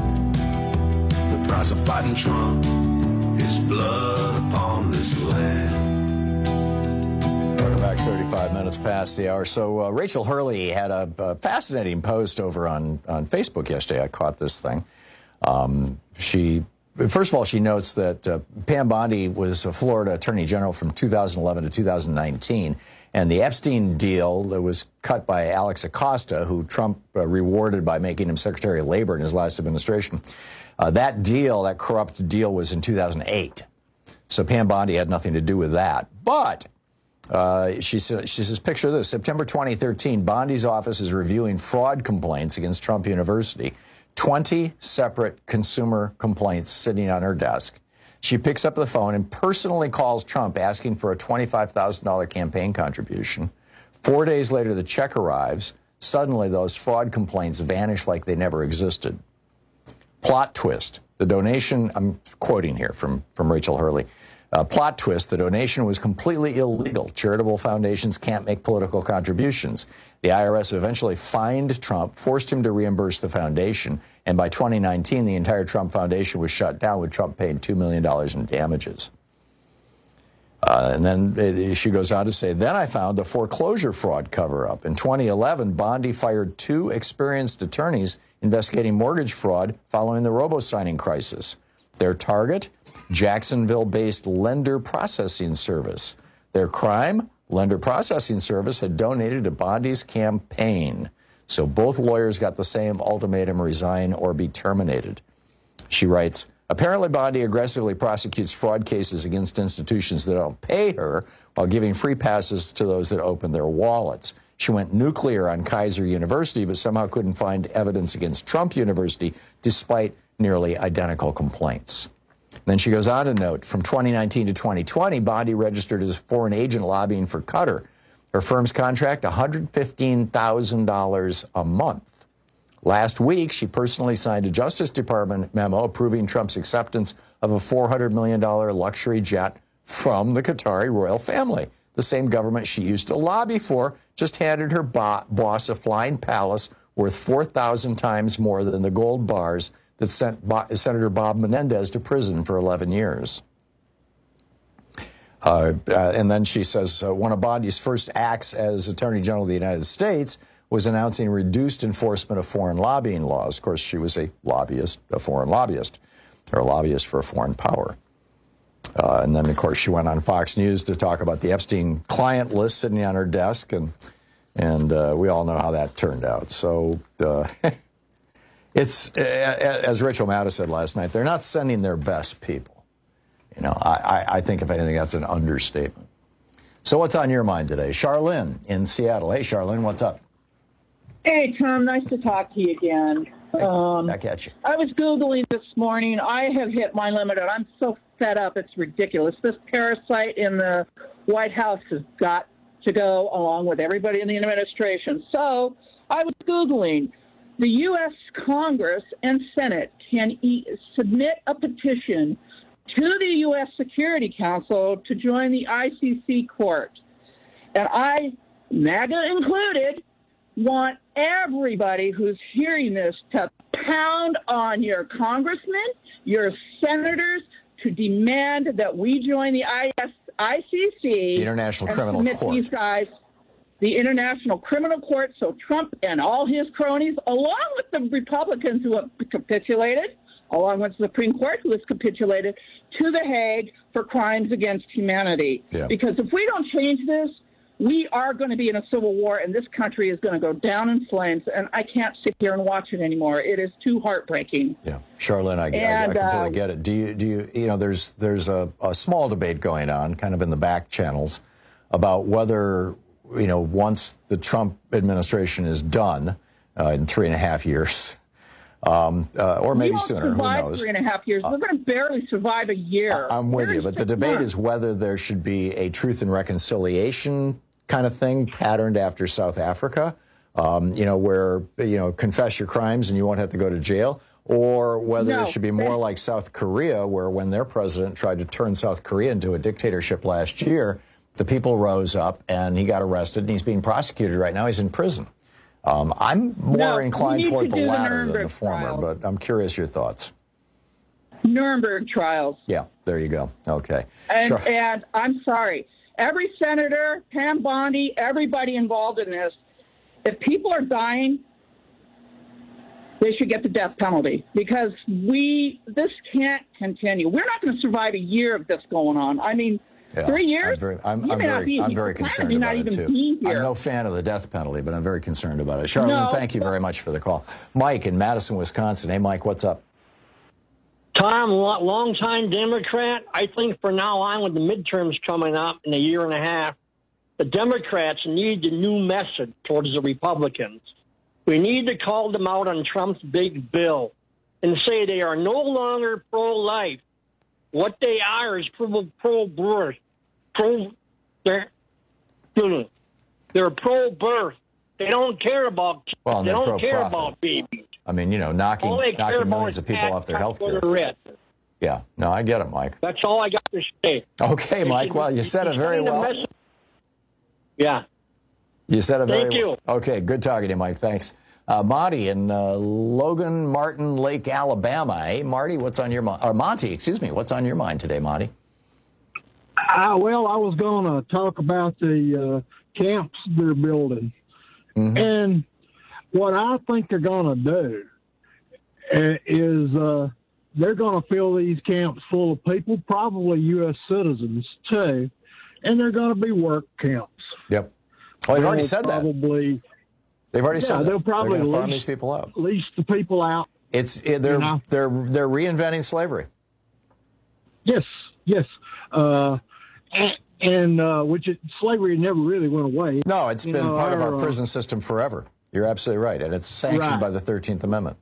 The price of fighting Trump is blood upon this land. Welcome back, thirty-five minutes past the hour. So uh, Rachel Hurley had a, a fascinating post over on, on Facebook yesterday. I caught this thing. Um, she... First of all, she notes that uh, Pam Bondi was a Florida Attorney General from two thousand eleven to two thousand nineteen, and the Epstein deal that was cut by Alex Acosta, who Trump uh, rewarded by making him Secretary of Labor in his last administration, uh, that deal, that corrupt deal, was in two thousand eight. So Pam Bondi had nothing to do with that. But uh, she, sa- she says, picture this, September twenty thirteen, Bondi's office is reviewing fraud complaints against Trump University. twenty separate consumer complaints sitting on her desk. She picks up the phone and personally calls Trump asking for a twenty-five thousand dollars campaign contribution. Four days later, the check arrives. Suddenly, those fraud complaints vanish like they never existed. Plot twist. The donation, I'm quoting here from, from Rachel Hurley. Uh, plot twist, the donation was completely illegal. Charitable foundations can't make political contributions. The I R S eventually fined Trump, forced him to reimburse the foundation, and by twenty nineteen, the entire Trump Foundation was shut down, with Trump paying two million dollars in damages. Uh, and then uh, she goes on to say, then I found the foreclosure fraud cover-up. In twenty eleven, Bondi fired two experienced attorneys investigating mortgage fraud following the robo-signing crisis. Their target? Jacksonville-based Lender Processing Service. Their crime? Lender Processing Service had donated to Bondi's campaign. So both lawyers got the same ultimatum: resign or be terminated. She writes, apparently Bondi aggressively prosecutes fraud cases against institutions that don't pay her while giving free passes to those that open their wallets. She went nuclear on Kaiser University, but somehow couldn't find evidence against Trump University, despite nearly identical complaints. Then she goes on to note, from twenty nineteen to twenty twenty, Bondi registered as a foreign agent lobbying for Qatar. Her firm's contract, one hundred fifteen thousand dollars a month. Last week, she personally signed a Justice Department memo approving Trump's acceptance of a four hundred million dollars luxury jet from the Qatari royal family. The same government she used to lobby for just handed her bo- boss a flying palace worth four thousand times more than the gold bars that sent Bo- Senator Bob Menendez to prison for eleven years. Uh, uh, and then she says uh, one of Bondi's first acts as Attorney General of the United States was announcing reduced enforcement of foreign lobbying laws. Of course, she was a lobbyist, a foreign lobbyist, or a lobbyist for a foreign power. Uh, and then, of course, she went on Fox News to talk about the Epstein client list sitting on her desk, and and uh, we all know how that turned out. So uh, it's, as Rachel Maddow said last night, they're not sending their best people. You know, I, I, I think, if anything, that's an understatement. So what's on your mind today? Charlene in Seattle. Hey, Charlene, what's up? Hey, Tom, nice to talk to you again. Um, Back at you. I was Googling this morning. I have hit my limit, and I'm so fed up. It's ridiculous. This parasite in the White House has got to go, along with everybody in the administration. So I was Googling. The U S Congress and Senate can e- submit a petition to the U S Security Council to join the I C C court. And I, MAGA included, want everybody who's hearing this to pound on your congressmen, your senators, to demand that we join the I C C, the International and Criminal submit Court. These guys, the International Criminal Court, so Trump and all his cronies, along with the Republicans who have capitulated, along with the Supreme Court who has capitulated, to The Hague for crimes against humanity. Yeah. Because if we don't change this, we are going to be in a civil war, and this country is going to go down in flames, and I can't sit here and watch it anymore. It is too heartbreaking. Yeah, Charlene, I, And, I, I completely uh, get it. Do you, do you, you know, there's there's a, a small debate going on, kind of in the back channels, about whether, you know, once the Trump administration is done uh, in three and a half years, um, uh, or maybe we won't sooner, who survive knows? Three and a half years. We're going to barely survive a year. I'm with Barely you, but the six debate months. is whether there should be a truth and reconciliation kind of thing patterned after South Africa, um, you know, where, you know, confess your crimes and you won't have to go to jail, or whether No, it should be more like South Korea, where when their president tried to turn South Korea into a dictatorship last year, the people rose up and he got arrested and he's being prosecuted right now. He's in prison. Um, I'm more No, inclined we need toward to the do the latter than the Nuremberg former, trials. but I'm curious your thoughts. Nuremberg trials. Yeah, there you go. Okay. And, Sure. and I'm sorry, every senator, Pam Bondi, everybody involved in this, if people are dying, they should get the death penalty, because we this can't continue. We're not going to survive a year of this going on. I mean, Yeah, three years? I'm very, I'm, You I'm may not very, be- I'm you very may concerned not about it, even too. be here. I'm no fan of the death penalty, but I'm very concerned about it. Charlene, No. thank you very much for the call. Mike in Madison, Wisconsin. Hey, Mike, what's up? Tom, lo- longtime Democrat. I think from now on, with the midterms coming up in a year and a half, the Democrats need a new message towards the Republicans. We need to call them out on Trump's big bill and say they are no longer pro-life. What they are is pro- pro-birth. Pro, they're, they're pro-birth. They don't care about kids. Well, and they they're don't care pro-profit. about babies. I mean, you know, knocking, All they care knocking about millions is of people off their health care. red. Yeah, no, I get it, Mike. That's all I got to say. Okay, They Mike, should- well, you said it he's very sending a well. message. Yeah. You said it very Thank you. well. Okay, good talking to you, Mike. Thanks. Uh, Monty in uh, Logan Martin Lake, Alabama. Hey, Marty, what's on your mind? Or Monty, excuse me. What's on your mind today, Monty? Uh, well, I was going to talk about the uh, camps they're building. Mm-hmm. And what I think they're going to do uh, is uh, they're going to fill these camps full of people, probably U S citizens, too, and they're going to be work camps. Yep. Well, they've already They'll said that. Probably, They've already yeah, said that. they'll probably they're going to farm lease, these people out. lease the people out. It's it, they're You know? they're they're reinventing slavery. Yes, yes. Uh, and and uh, which it, slavery never really went away. No, it's You been know, part of our uh, prison system forever. You're absolutely right, and it's sanctioned Right. by the thirteenth Amendment.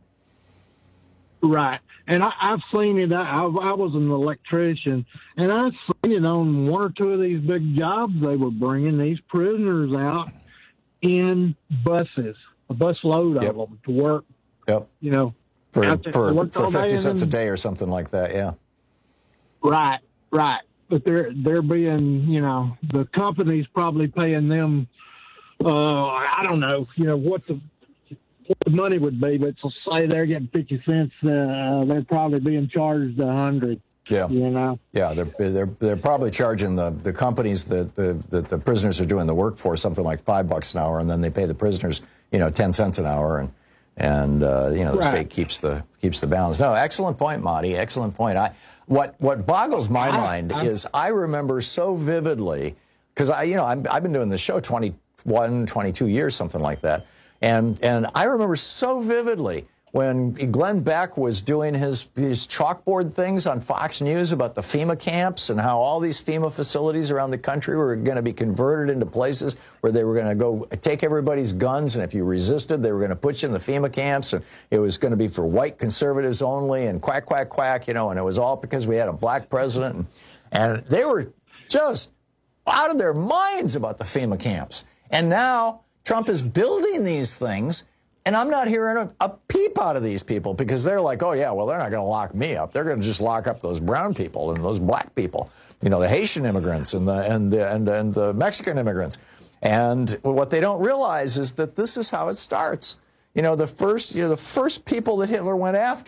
Right. And I, I've seen it. I, I was an electrician, and I've seen it on one or two of these big jobs. They were bringing these prisoners out in buses, a bus load Yep. of them to work. Yep. You know, For out there- for, worked for all day fifty and cents a then- day or something like that. Yeah. Right, right. But they're they're being, you know, the company's probably paying them. Uh, I don't know, you know what the what the money would be, but to say they're getting fifty cents, uh, they're probably being charged a hundred. Yeah. You know. Yeah, they're they're they're probably charging the, the companies that the that the prisoners are doing the work for something like five bucks an hour, and then they pay the prisoners, you know, ten cents an hour, and and uh, you know the Right. state keeps the keeps the balance. No, excellent point, Monty. Excellent point. I what what boggles my I- mind I- is I remember so vividly because I you know I'm, I've been doing this show twenty-one, twenty-two years, something like that, and and I remember so vividly when Glenn Beck was doing his, his chalkboard things on Fox News about the FEMA camps and how all these FEMA facilities around the country were going to be converted into places where they were going to go take everybody's guns, and if you resisted, they were going to put you in the FEMA camps, and it was going to be for white conservatives only, and quack, quack, quack, you know, and it was all because we had a black president. And, and they were just out of their minds about the FEMA camps. And now Trump is building these things, and I'm not hearing a, a peep out of these people because they're like, oh, yeah, well, they're not going to lock me up. They're going to just lock up those brown people and those black people, you know, the Haitian immigrants and the, and, the, and, and the Mexican immigrants. And what they don't realize is that this is how it starts. You know, the first, you know, the first people that Hitler went after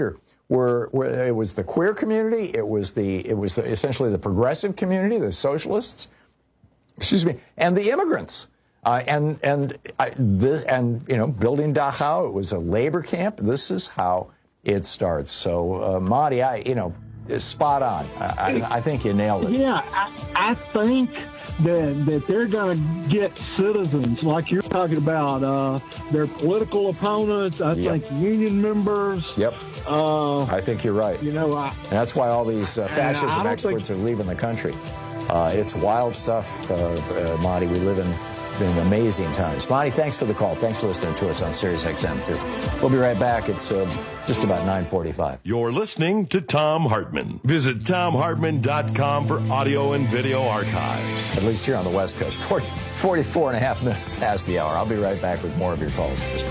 were, were it was the queer community, it was the it was the, essentially the progressive community, the socialists, excuse me, and the immigrants. Uh, and and I, this, and you know, building Dachau, it was a labor camp. This is how it starts. So, uh, Marty, I you know, spot on. I, I, I think you nailed it. Yeah, I, I think that that they're going to get citizens like you're talking about. Uh, their political opponents. I Yep. think union members. Yep. Uh, I think you're right. You know, I, and that's why all these uh, And I fascism don't experts think- are leaving the country. Uh, it's wild stuff, uh, uh, Marty. We live in, in amazing times. Marty, thanks for the call. Thanks for listening to us on Sirius X M, too. We'll be right back. It's uh, just about nine forty-five. You're listening to Thom Hartmann. Visit Thom Hartmann dot com for audio and video archives. At least here on the West Coast. forty, forty-four and a half minutes past the hour. I'll be right back with more of your calls. Just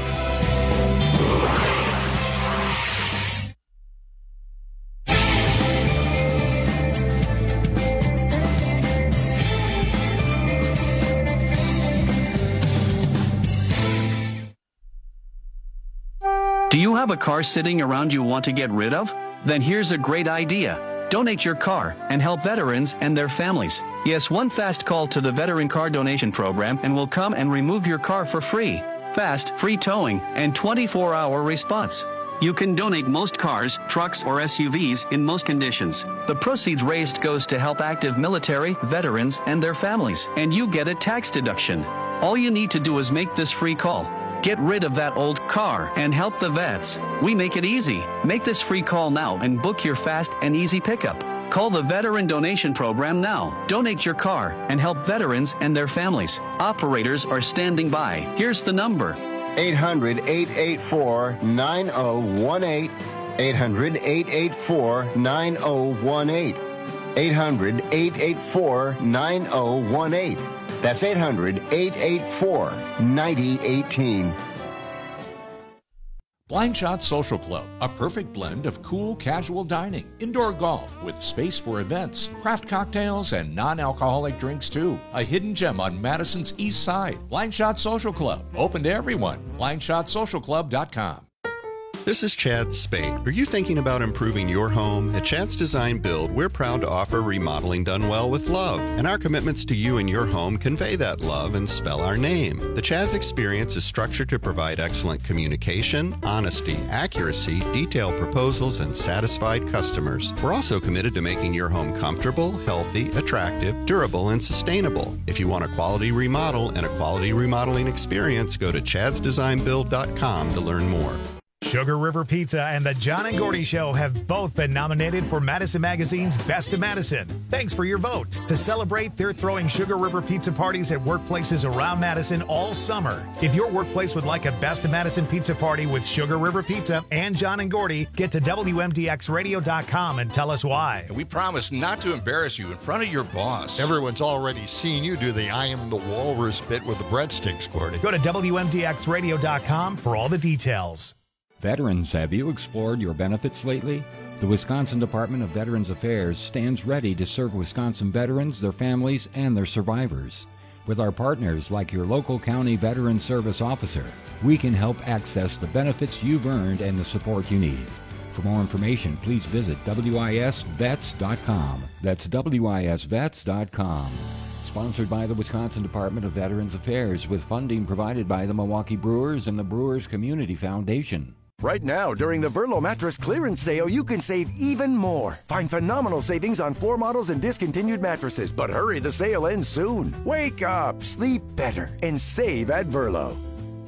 Do you have a car sitting around you want to get rid of? Then here's a great idea. Donate your car and help veterans and their families. Yes, one fast call to the Veteran Car Donation Program and we'll come and remove your car for free. Fast, free towing, and twenty-four hour response. You can donate most cars, trucks, or S U Vs in most conditions. The proceeds raised goes to help active military, veterans, and their families, and you get a tax deduction. All you need to do is make this free call. Get rid of that old car and help the vets. We make it easy. Make this free call now and book your fast and easy pickup. Call the Veteran Donation Program now. Donate your car and help veterans and their families. Operators are standing by. Here's the number. eight hundred, eight eight four, nine oh one eight. eight hundred, eight eight four, nine oh one eight. eight hundred, eight eight four, nine oh one eight. That's eight hundred, eight eight four, nine oh one eight. Blind Shot Social Club, a perfect blend of cool, casual dining, indoor golf with space for events, craft cocktails, and non-alcoholic drinks too. A hidden gem on Madison's East Side. Blind Shot Social Club, open to everyone. blind shot social club dot com. This is Chad Spade. Are you thinking about improving your home? At Chad's Design Build, we're proud to offer remodeling done well with love, and our commitments to you and your home convey that love and spell our name. The Chad's experience is structured to provide excellent communication, honesty, accuracy, detailed proposals, and satisfied customers. We're also committed to making your home comfortable, healthy, attractive, durable, and sustainable. If you want a quality remodel and a quality remodeling experience, go to chads design build dot com to learn more. Sugar River Pizza and the John and Gordy Show have both been nominated for Madison Magazine's Best of Madison. Thanks for your vote. To celebrate, they're throwing Sugar River Pizza parties at workplaces around Madison all summer. If your workplace would like a Best of Madison pizza party with Sugar River Pizza and John and Gordy, get to W M D X radio dot com and tell us why. And we promise not to embarrass you in front of your boss. Everyone's already seen you do the I am the walrus bit with the breadsticks, Gordy. Go to W M D X radio dot com for all the details. Veterans, have you explored your benefits lately? The Wisconsin Department of Veterans Affairs stands ready to serve Wisconsin veterans, their families, and their survivors. With our partners like your local county veteran service officer, we can help access the benefits you've earned and the support you need. For more information, please visit W I S vets dot com. That's W I S vets dot com. Sponsored by the Wisconsin Department of Veterans Affairs with funding provided by the Milwaukee Brewers and the Brewers Community Foundation. Right now, during the Verlo Mattress Clearance Sale, you can save even more. Find phenomenal savings on floor models and discontinued mattresses. But hurry, the sale ends soon. Wake up, sleep better, and save at Verlo.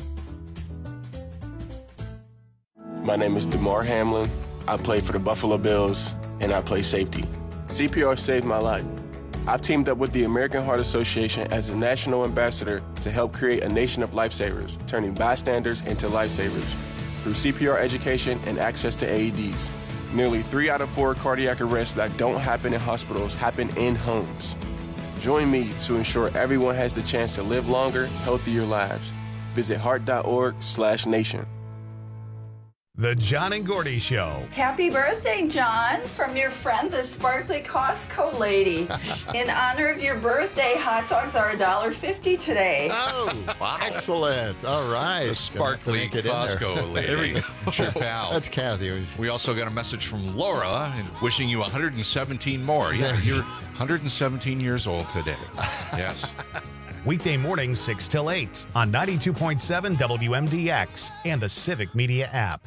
My name is DeMar Hamlin. I play for the Buffalo Bills, and I play safety. C P R saved my life. I've teamed up with the American Heart Association as a national ambassador to help create a nation of lifesavers, turning bystanders into lifesavers. Through C P R education and access to A E Ds. Nearly three out of four cardiac arrests that don't happen in hospitals happen in homes. Join me to ensure everyone has the chance to live longer, healthier lives. Visit heart dot org slash nation. The John and Gordy Show. Happy birthday, John, from your friend, the sparkly Costco lady. In honor of your birthday, hot dogs are one dollar fifty today. Oh, wow. Excellent. All right. The sparkly Costco lady. There we go. Your pal. That's Kathy. We also got a message from Laura wishing you one hundred seventeen more. Yeah, you're one hundred seventeen years old today. Yes. Weekday mornings, six till eight on ninety-two point seven W M D X and the Civic Media app.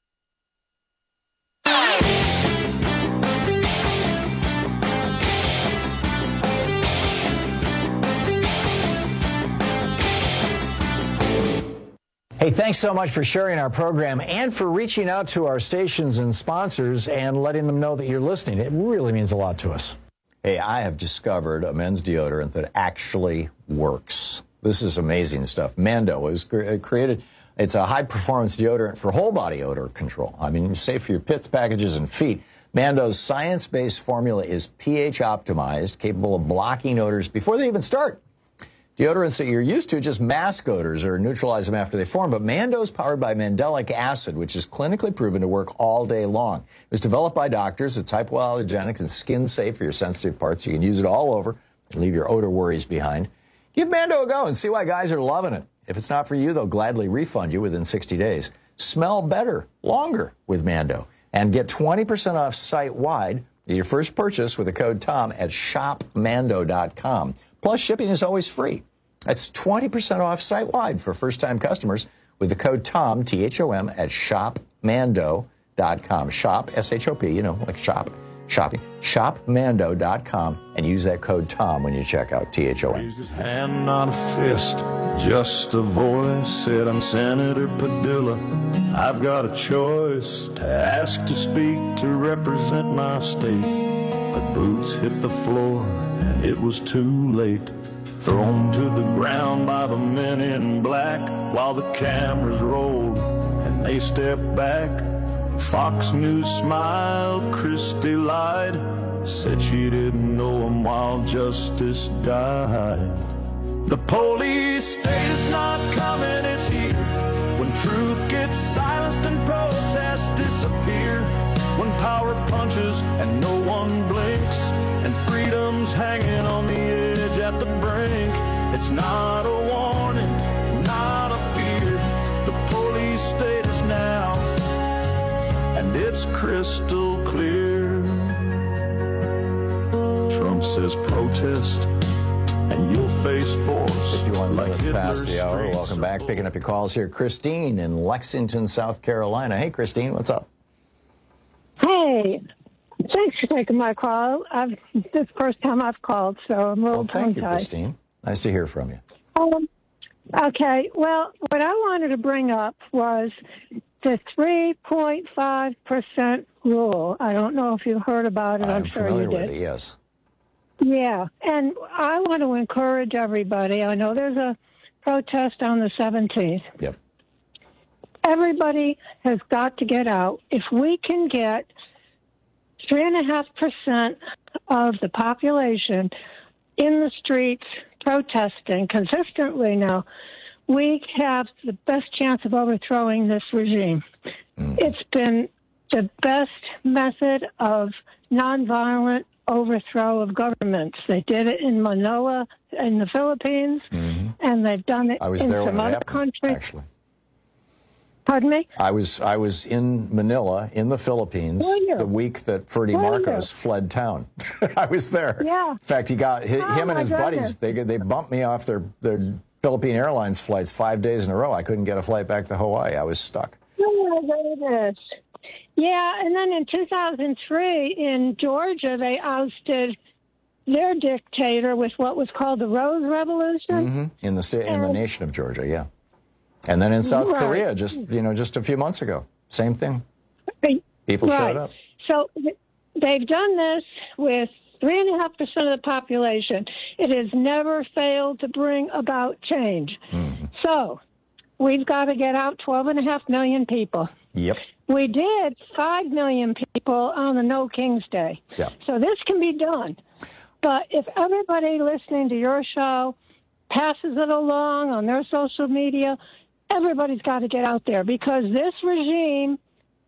Hey, thanks so much for sharing our program and for reaching out to our stations and sponsors and letting them know that you're listening. It really means a lot to us. Hey, I have discovered a men's deodorant that actually works. This is amazing stuff. Mando was created. It's a high-performance deodorant for whole-body odor control. I mean, safe for your pits, packages, and feet. Mando's science-based formula is pH-optimized, capable of blocking odors before they even start. Deodorants that you're used to just mask odors or neutralize them after they form, but Mando's powered by mandelic acid, which is clinically proven to work all day long. It was developed by doctors. It's hypoallergenic and skin-safe for your sensitive parts. You can use it all over and leave your odor worries behind. Give Mando a go and see why guys are loving it. If it's not for you, they'll gladly refund you within sixty days. Smell better, longer with Mando. And get twenty percent off site-wide your first purchase with the code TOM at shop mando dot com. Plus, shipping is always free. That's twenty percent off site-wide for first-time customers with the code TOM, T H O M, at shop mando dot com. Shop, S H O P, you know, like shop, shopping. shop mando dot com and use that code TOM when you check out, T H O M. Raised his hand, not a fist, just a voice. Said, I'm Senator Padilla. I've got a choice to ask to speak to represent my state. But boots hit the floor and it was too late. Thrown to the ground by the men in black while the cameras rolled and they stepped back. Fox News smiled, Christie lied, said she didn't know him while justice died. The police state is not coming, it's here. When truth gets silenced and protests disappear. When power punches and no one blinks, and freedom's hanging on the edge at the brink. It's not a warning, not a fear. The police state is now, and it's crystal clear. Trump says protest, and you'll face force. fifty-one like minutes past Hitler's the hour. straight Welcome back. Picking up your calls here. Christine in Lexington, South Carolina. Hey, Christine, what's up? Hey, thanks for taking my call. I've, this is the first time I've called, so I'm a little Well, thank you, tongue-tied. Christine. Nice to hear from you. Um, okay, well, what I wanted to bring up was the three point five percent rule. I don't know if you heard about it. I'm, I'm sure familiar you did. with it, yes. Yeah, and I want to encourage everybody. I know there's a protest on the seventeenth. Yep. Everybody has got to get out. If we can get three and a half percent of the population in the streets protesting consistently now, we have the best chance of overthrowing this regime. Mm. It's been the best method of nonviolent overthrow of governments. They did it in Manila in the Philippines, mm-hmm. and they've done it I was in there some when it other happened, countries. actually. Pardon me? I was I was in Manila, in the Philippines, Were you? the week that Ferdy Were Marcos you? fled town. I was there. Yeah. In fact, he got hi, Oh, him and my his goodness. buddies. They they bumped me off their their Philippine Airlines flights five days in a row. I couldn't get a flight back to Hawaii. I was stuck. Oh, my goodness. Yeah, and then in two thousand three in Georgia, they ousted their dictator with what was called the Rose Revolution. Mm-hmm. In the state, in the And- nation of Georgia, yeah. And then in South Right. Korea, just you know, just a few months ago, same thing. People right. showed up. So th- they've done this with three and a half percent of the population. It has never failed to bring about change. Mm-hmm. So we've got to get out twelve and a half million people. Yep. We did five million people on the No King's Day. Yeah. So this can be done. But if everybody listening to your show passes it along on their social media, everybody's got to get out there because this regime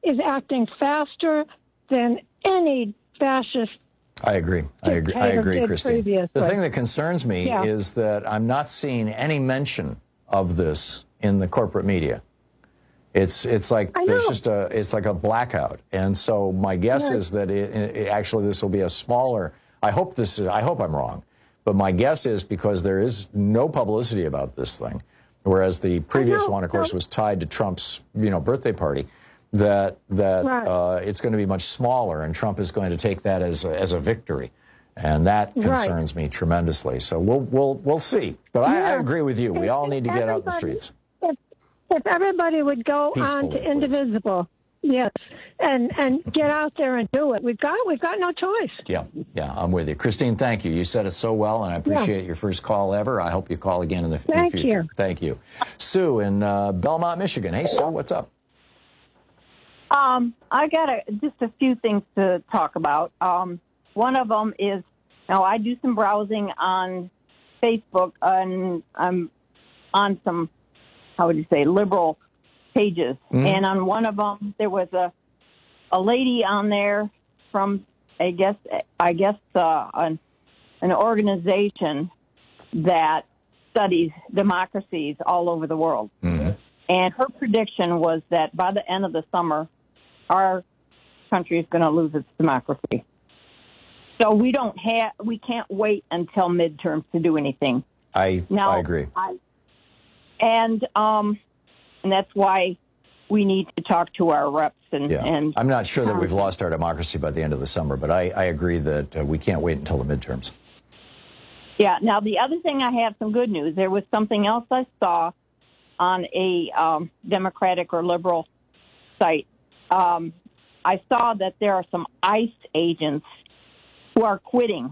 is acting faster than any fascist. I agree. I agree. I agree, Christine. Previously. The thing that concerns me Yeah. is that I'm not seeing any mention of this in the corporate media. It's it's like there's just a it's like a blackout, and so my guess Yeah. is that it, it, actually this will be a smaller. I hope this is. I hope I'm wrong, but my guess is because there is no publicity about this thing, whereas the previous one, of course, was tied to Trump's you know birthday party. That that Right. uh, it's going to be much smaller, and Trump is going to take that as a, as a victory, and that Right. concerns me tremendously. So we'll we'll we'll see. But I, I Yeah. agree with you. We all need to get out in the Everybody- streets. If, if everybody would go on Peacefully, to please. Indivisible, yes, and and get out there and do it, we've got we've got no choice. Yeah, yeah, I'm with you. Christine, thank you. You said it so well, and I appreciate your first call ever. I hope you call again in the, in the Thank future. you. Thank you. Sue in uh, Belmont, Michigan. Hey, Sue, what's up? Um, I got a, just a few things to talk about. Um, one of them is, now I do some browsing on Facebook, and I'm on some, how would you say, liberal pages. Mhm. And on one of them, there was a a lady on there from, I guess, I guess uh, an, an organization that studies democracies all over the world. And her prediction was that by the end of the summer, our country is going to lose its democracy. So we don't have, we can't wait until midterms to do anything. I Now, I agree. I, and um, and that's why we need to talk to our reps and. Yeah. and I'm not sure that we've lost our democracy by the end of the summer, but I, I agree that uh, we can't wait until the midterms. Yeah. Now, the other thing, I have some good news. There was something else I saw on a um, Democratic or liberal site. Um, I saw that there are some ICE agents who are quitting.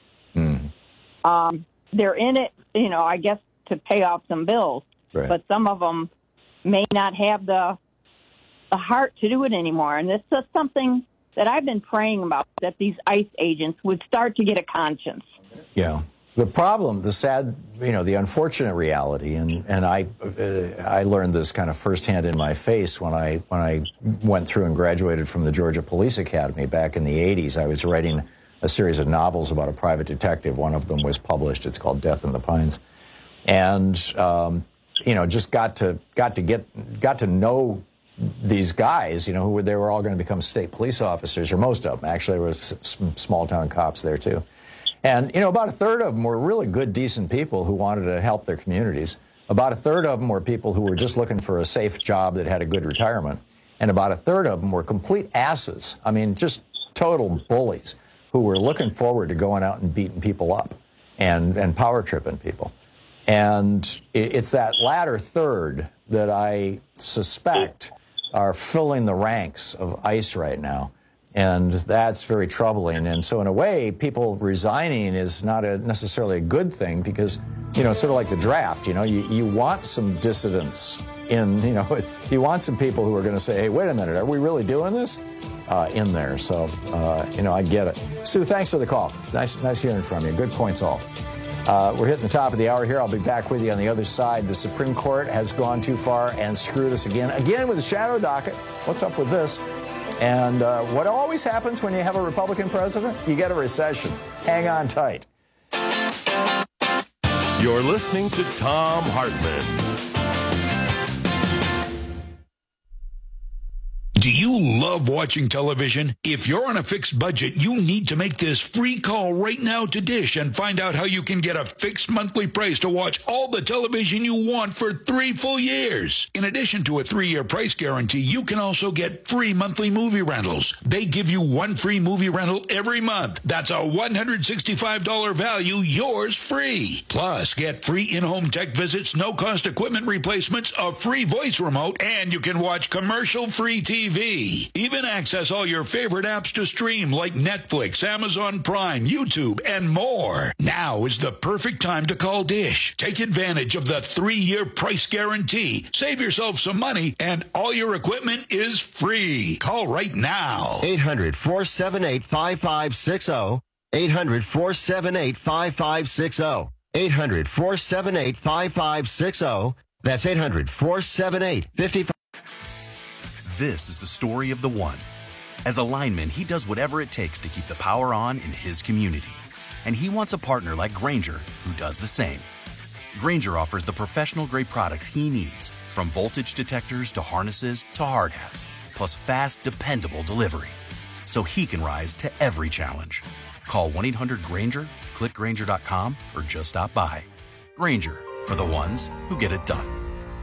Um, they're in it, you know, I guess to pay off some bills, Right. but some of them may not have the the heart to do it anymore. And this is something that I've been praying about, that these ICE agents would start to get a conscience. Yeah. The problem, the sad, you know, the unfortunate reality, and, and I uh, I learned this kind of firsthand in my face when I when I went through and graduated from the Georgia Police Academy back in the eighties. I was writing a series of novels about a private detective. One of them was published. It's called Death in the Pines, and um, you know, just got to got to get got to know these guys, you know, who were, they were all going to become state police officers, or most of them. Actually, there was some small town cops there too. And, you know, about a third of them were really good, decent people who wanted to help their communities. About a third of them were people who were just looking for a safe job that had a good retirement. And about a third of them were complete asses. I mean, just total bullies who were looking forward to going out and beating people up and, and power tripping people. And it, it's that latter third that I suspect are filling the ranks of ICE right now. And that's very troubling. And so in a way, people resigning is not a, necessarily a good thing because, you know, it's sort of like the draft, you know, you, you want some dissidents in, you know, you want some people who are going to say, hey, wait a minute, are we really doing this? Uh, in there. So, uh, you know, I get it. Sue, thanks for the call. Nice, nice hearing from you. Good points all. Uh, we're hitting the top of the hour here. I'll be back with you on the other side. The Supreme Court has gone too far and screwed us again. Again with the shadow docket. What's up with this? And uh, what always happens when you have a Republican president? You get a recession. Hang on tight. You're listening to Thom Hartmann. Do you love watching television? If you're on a fixed budget, you need to make this free call right now to Dish and find out how you can get a fixed monthly price to watch all the television you want for three full years. In addition to a three-year price guarantee, you can also get free monthly movie rentals. They give you one free movie rental every month. That's a one hundred sixty-five dollars value, yours free. Plus, get free in-home tech visits, no-cost equipment replacements, a free voice remote, and you can watch commercial-free T V. Even access all your favorite apps to stream like Netflix, Amazon Prime, YouTube, and more. Now is the perfect time to call Dish. Take advantage of the three-year price guarantee. Save yourself some money, and all your equipment is free. Call right now. eight hundred, four seven eight, five five six zero. eight hundred, four seven eight, five five six zero. eight hundred, four seven eight, five five six zero. That's eight hundred, four seven eight, five five. This is the story of the one. As a lineman, he does whatever it takes to keep the power on in his community. And he wants a partner like Grainger who does the same. Grainger offers the professional-grade products he needs, from voltage detectors to harnesses to hard hats, plus fast, dependable delivery, so he can rise to every challenge. Call one eight hundred Grainger, click Grainger dot com, or just stop by. Grainger, for the ones who get it done.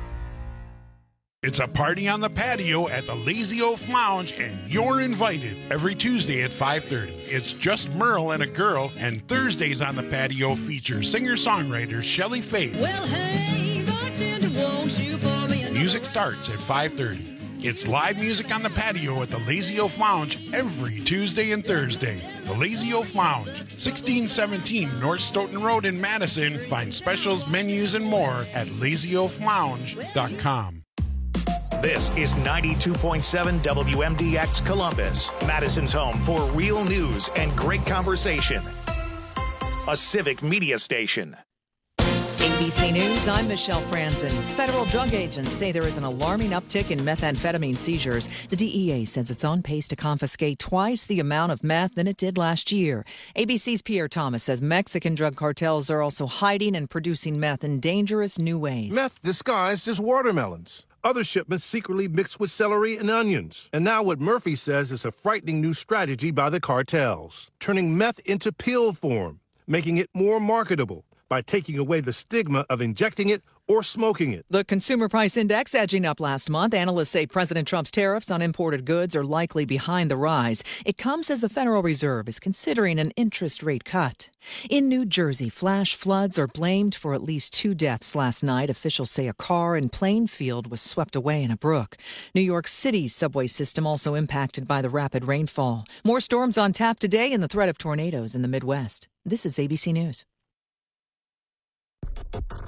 It's a party on the patio at the Lazy Oaf Lounge, and you're invited every Tuesday at five thirty. It's just Merle and a girl, and Thursdays on the patio feature singer-songwriter Shelley Faith. Well, hey, bartender, won't you pour me another? Music starts at five thirty. It's live music on the patio at the Lazy Oaf Lounge every Tuesday and Thursday. The Lazy Oaf Lounge, sixteen seventeen North Stoughton Road in Madison. Find specials, menus, and more at lazy oaf lounge dot com. This is ninety-two point seven W M D X Columbus, Madison's home for real news and great conversation. A civic media station. A B C News, I'm Michelle Franzen. Federal drug agents say there is an alarming uptick in methamphetamine seizures. The D E A says it's on pace to confiscate twice the amount of meth than it did last year. A B C's Pierre Thomas says Mexican drug cartels are also hiding and producing meth in dangerous new ways. Meth disguised as watermelons. Other shipments secretly mixed with celery and onions. And now what Murphy says is a frightening new strategy by the cartels, turning meth into pill form, making it more marketable by taking away the stigma of injecting it or smoking it. The Consumer Price Index edging up last month. Analysts say President Trump's tariffs on imported goods are likely behind the rise. It comes as the Federal Reserve is considering an interest rate cut. In New Jersey, flash floods are blamed for at least two deaths last night. Officials say a car in Plainfield was swept away in a brook. New York City's subway system also impacted by the rapid rainfall. More storms on tap today and the threat of tornadoes in the Midwest. This is A B C News.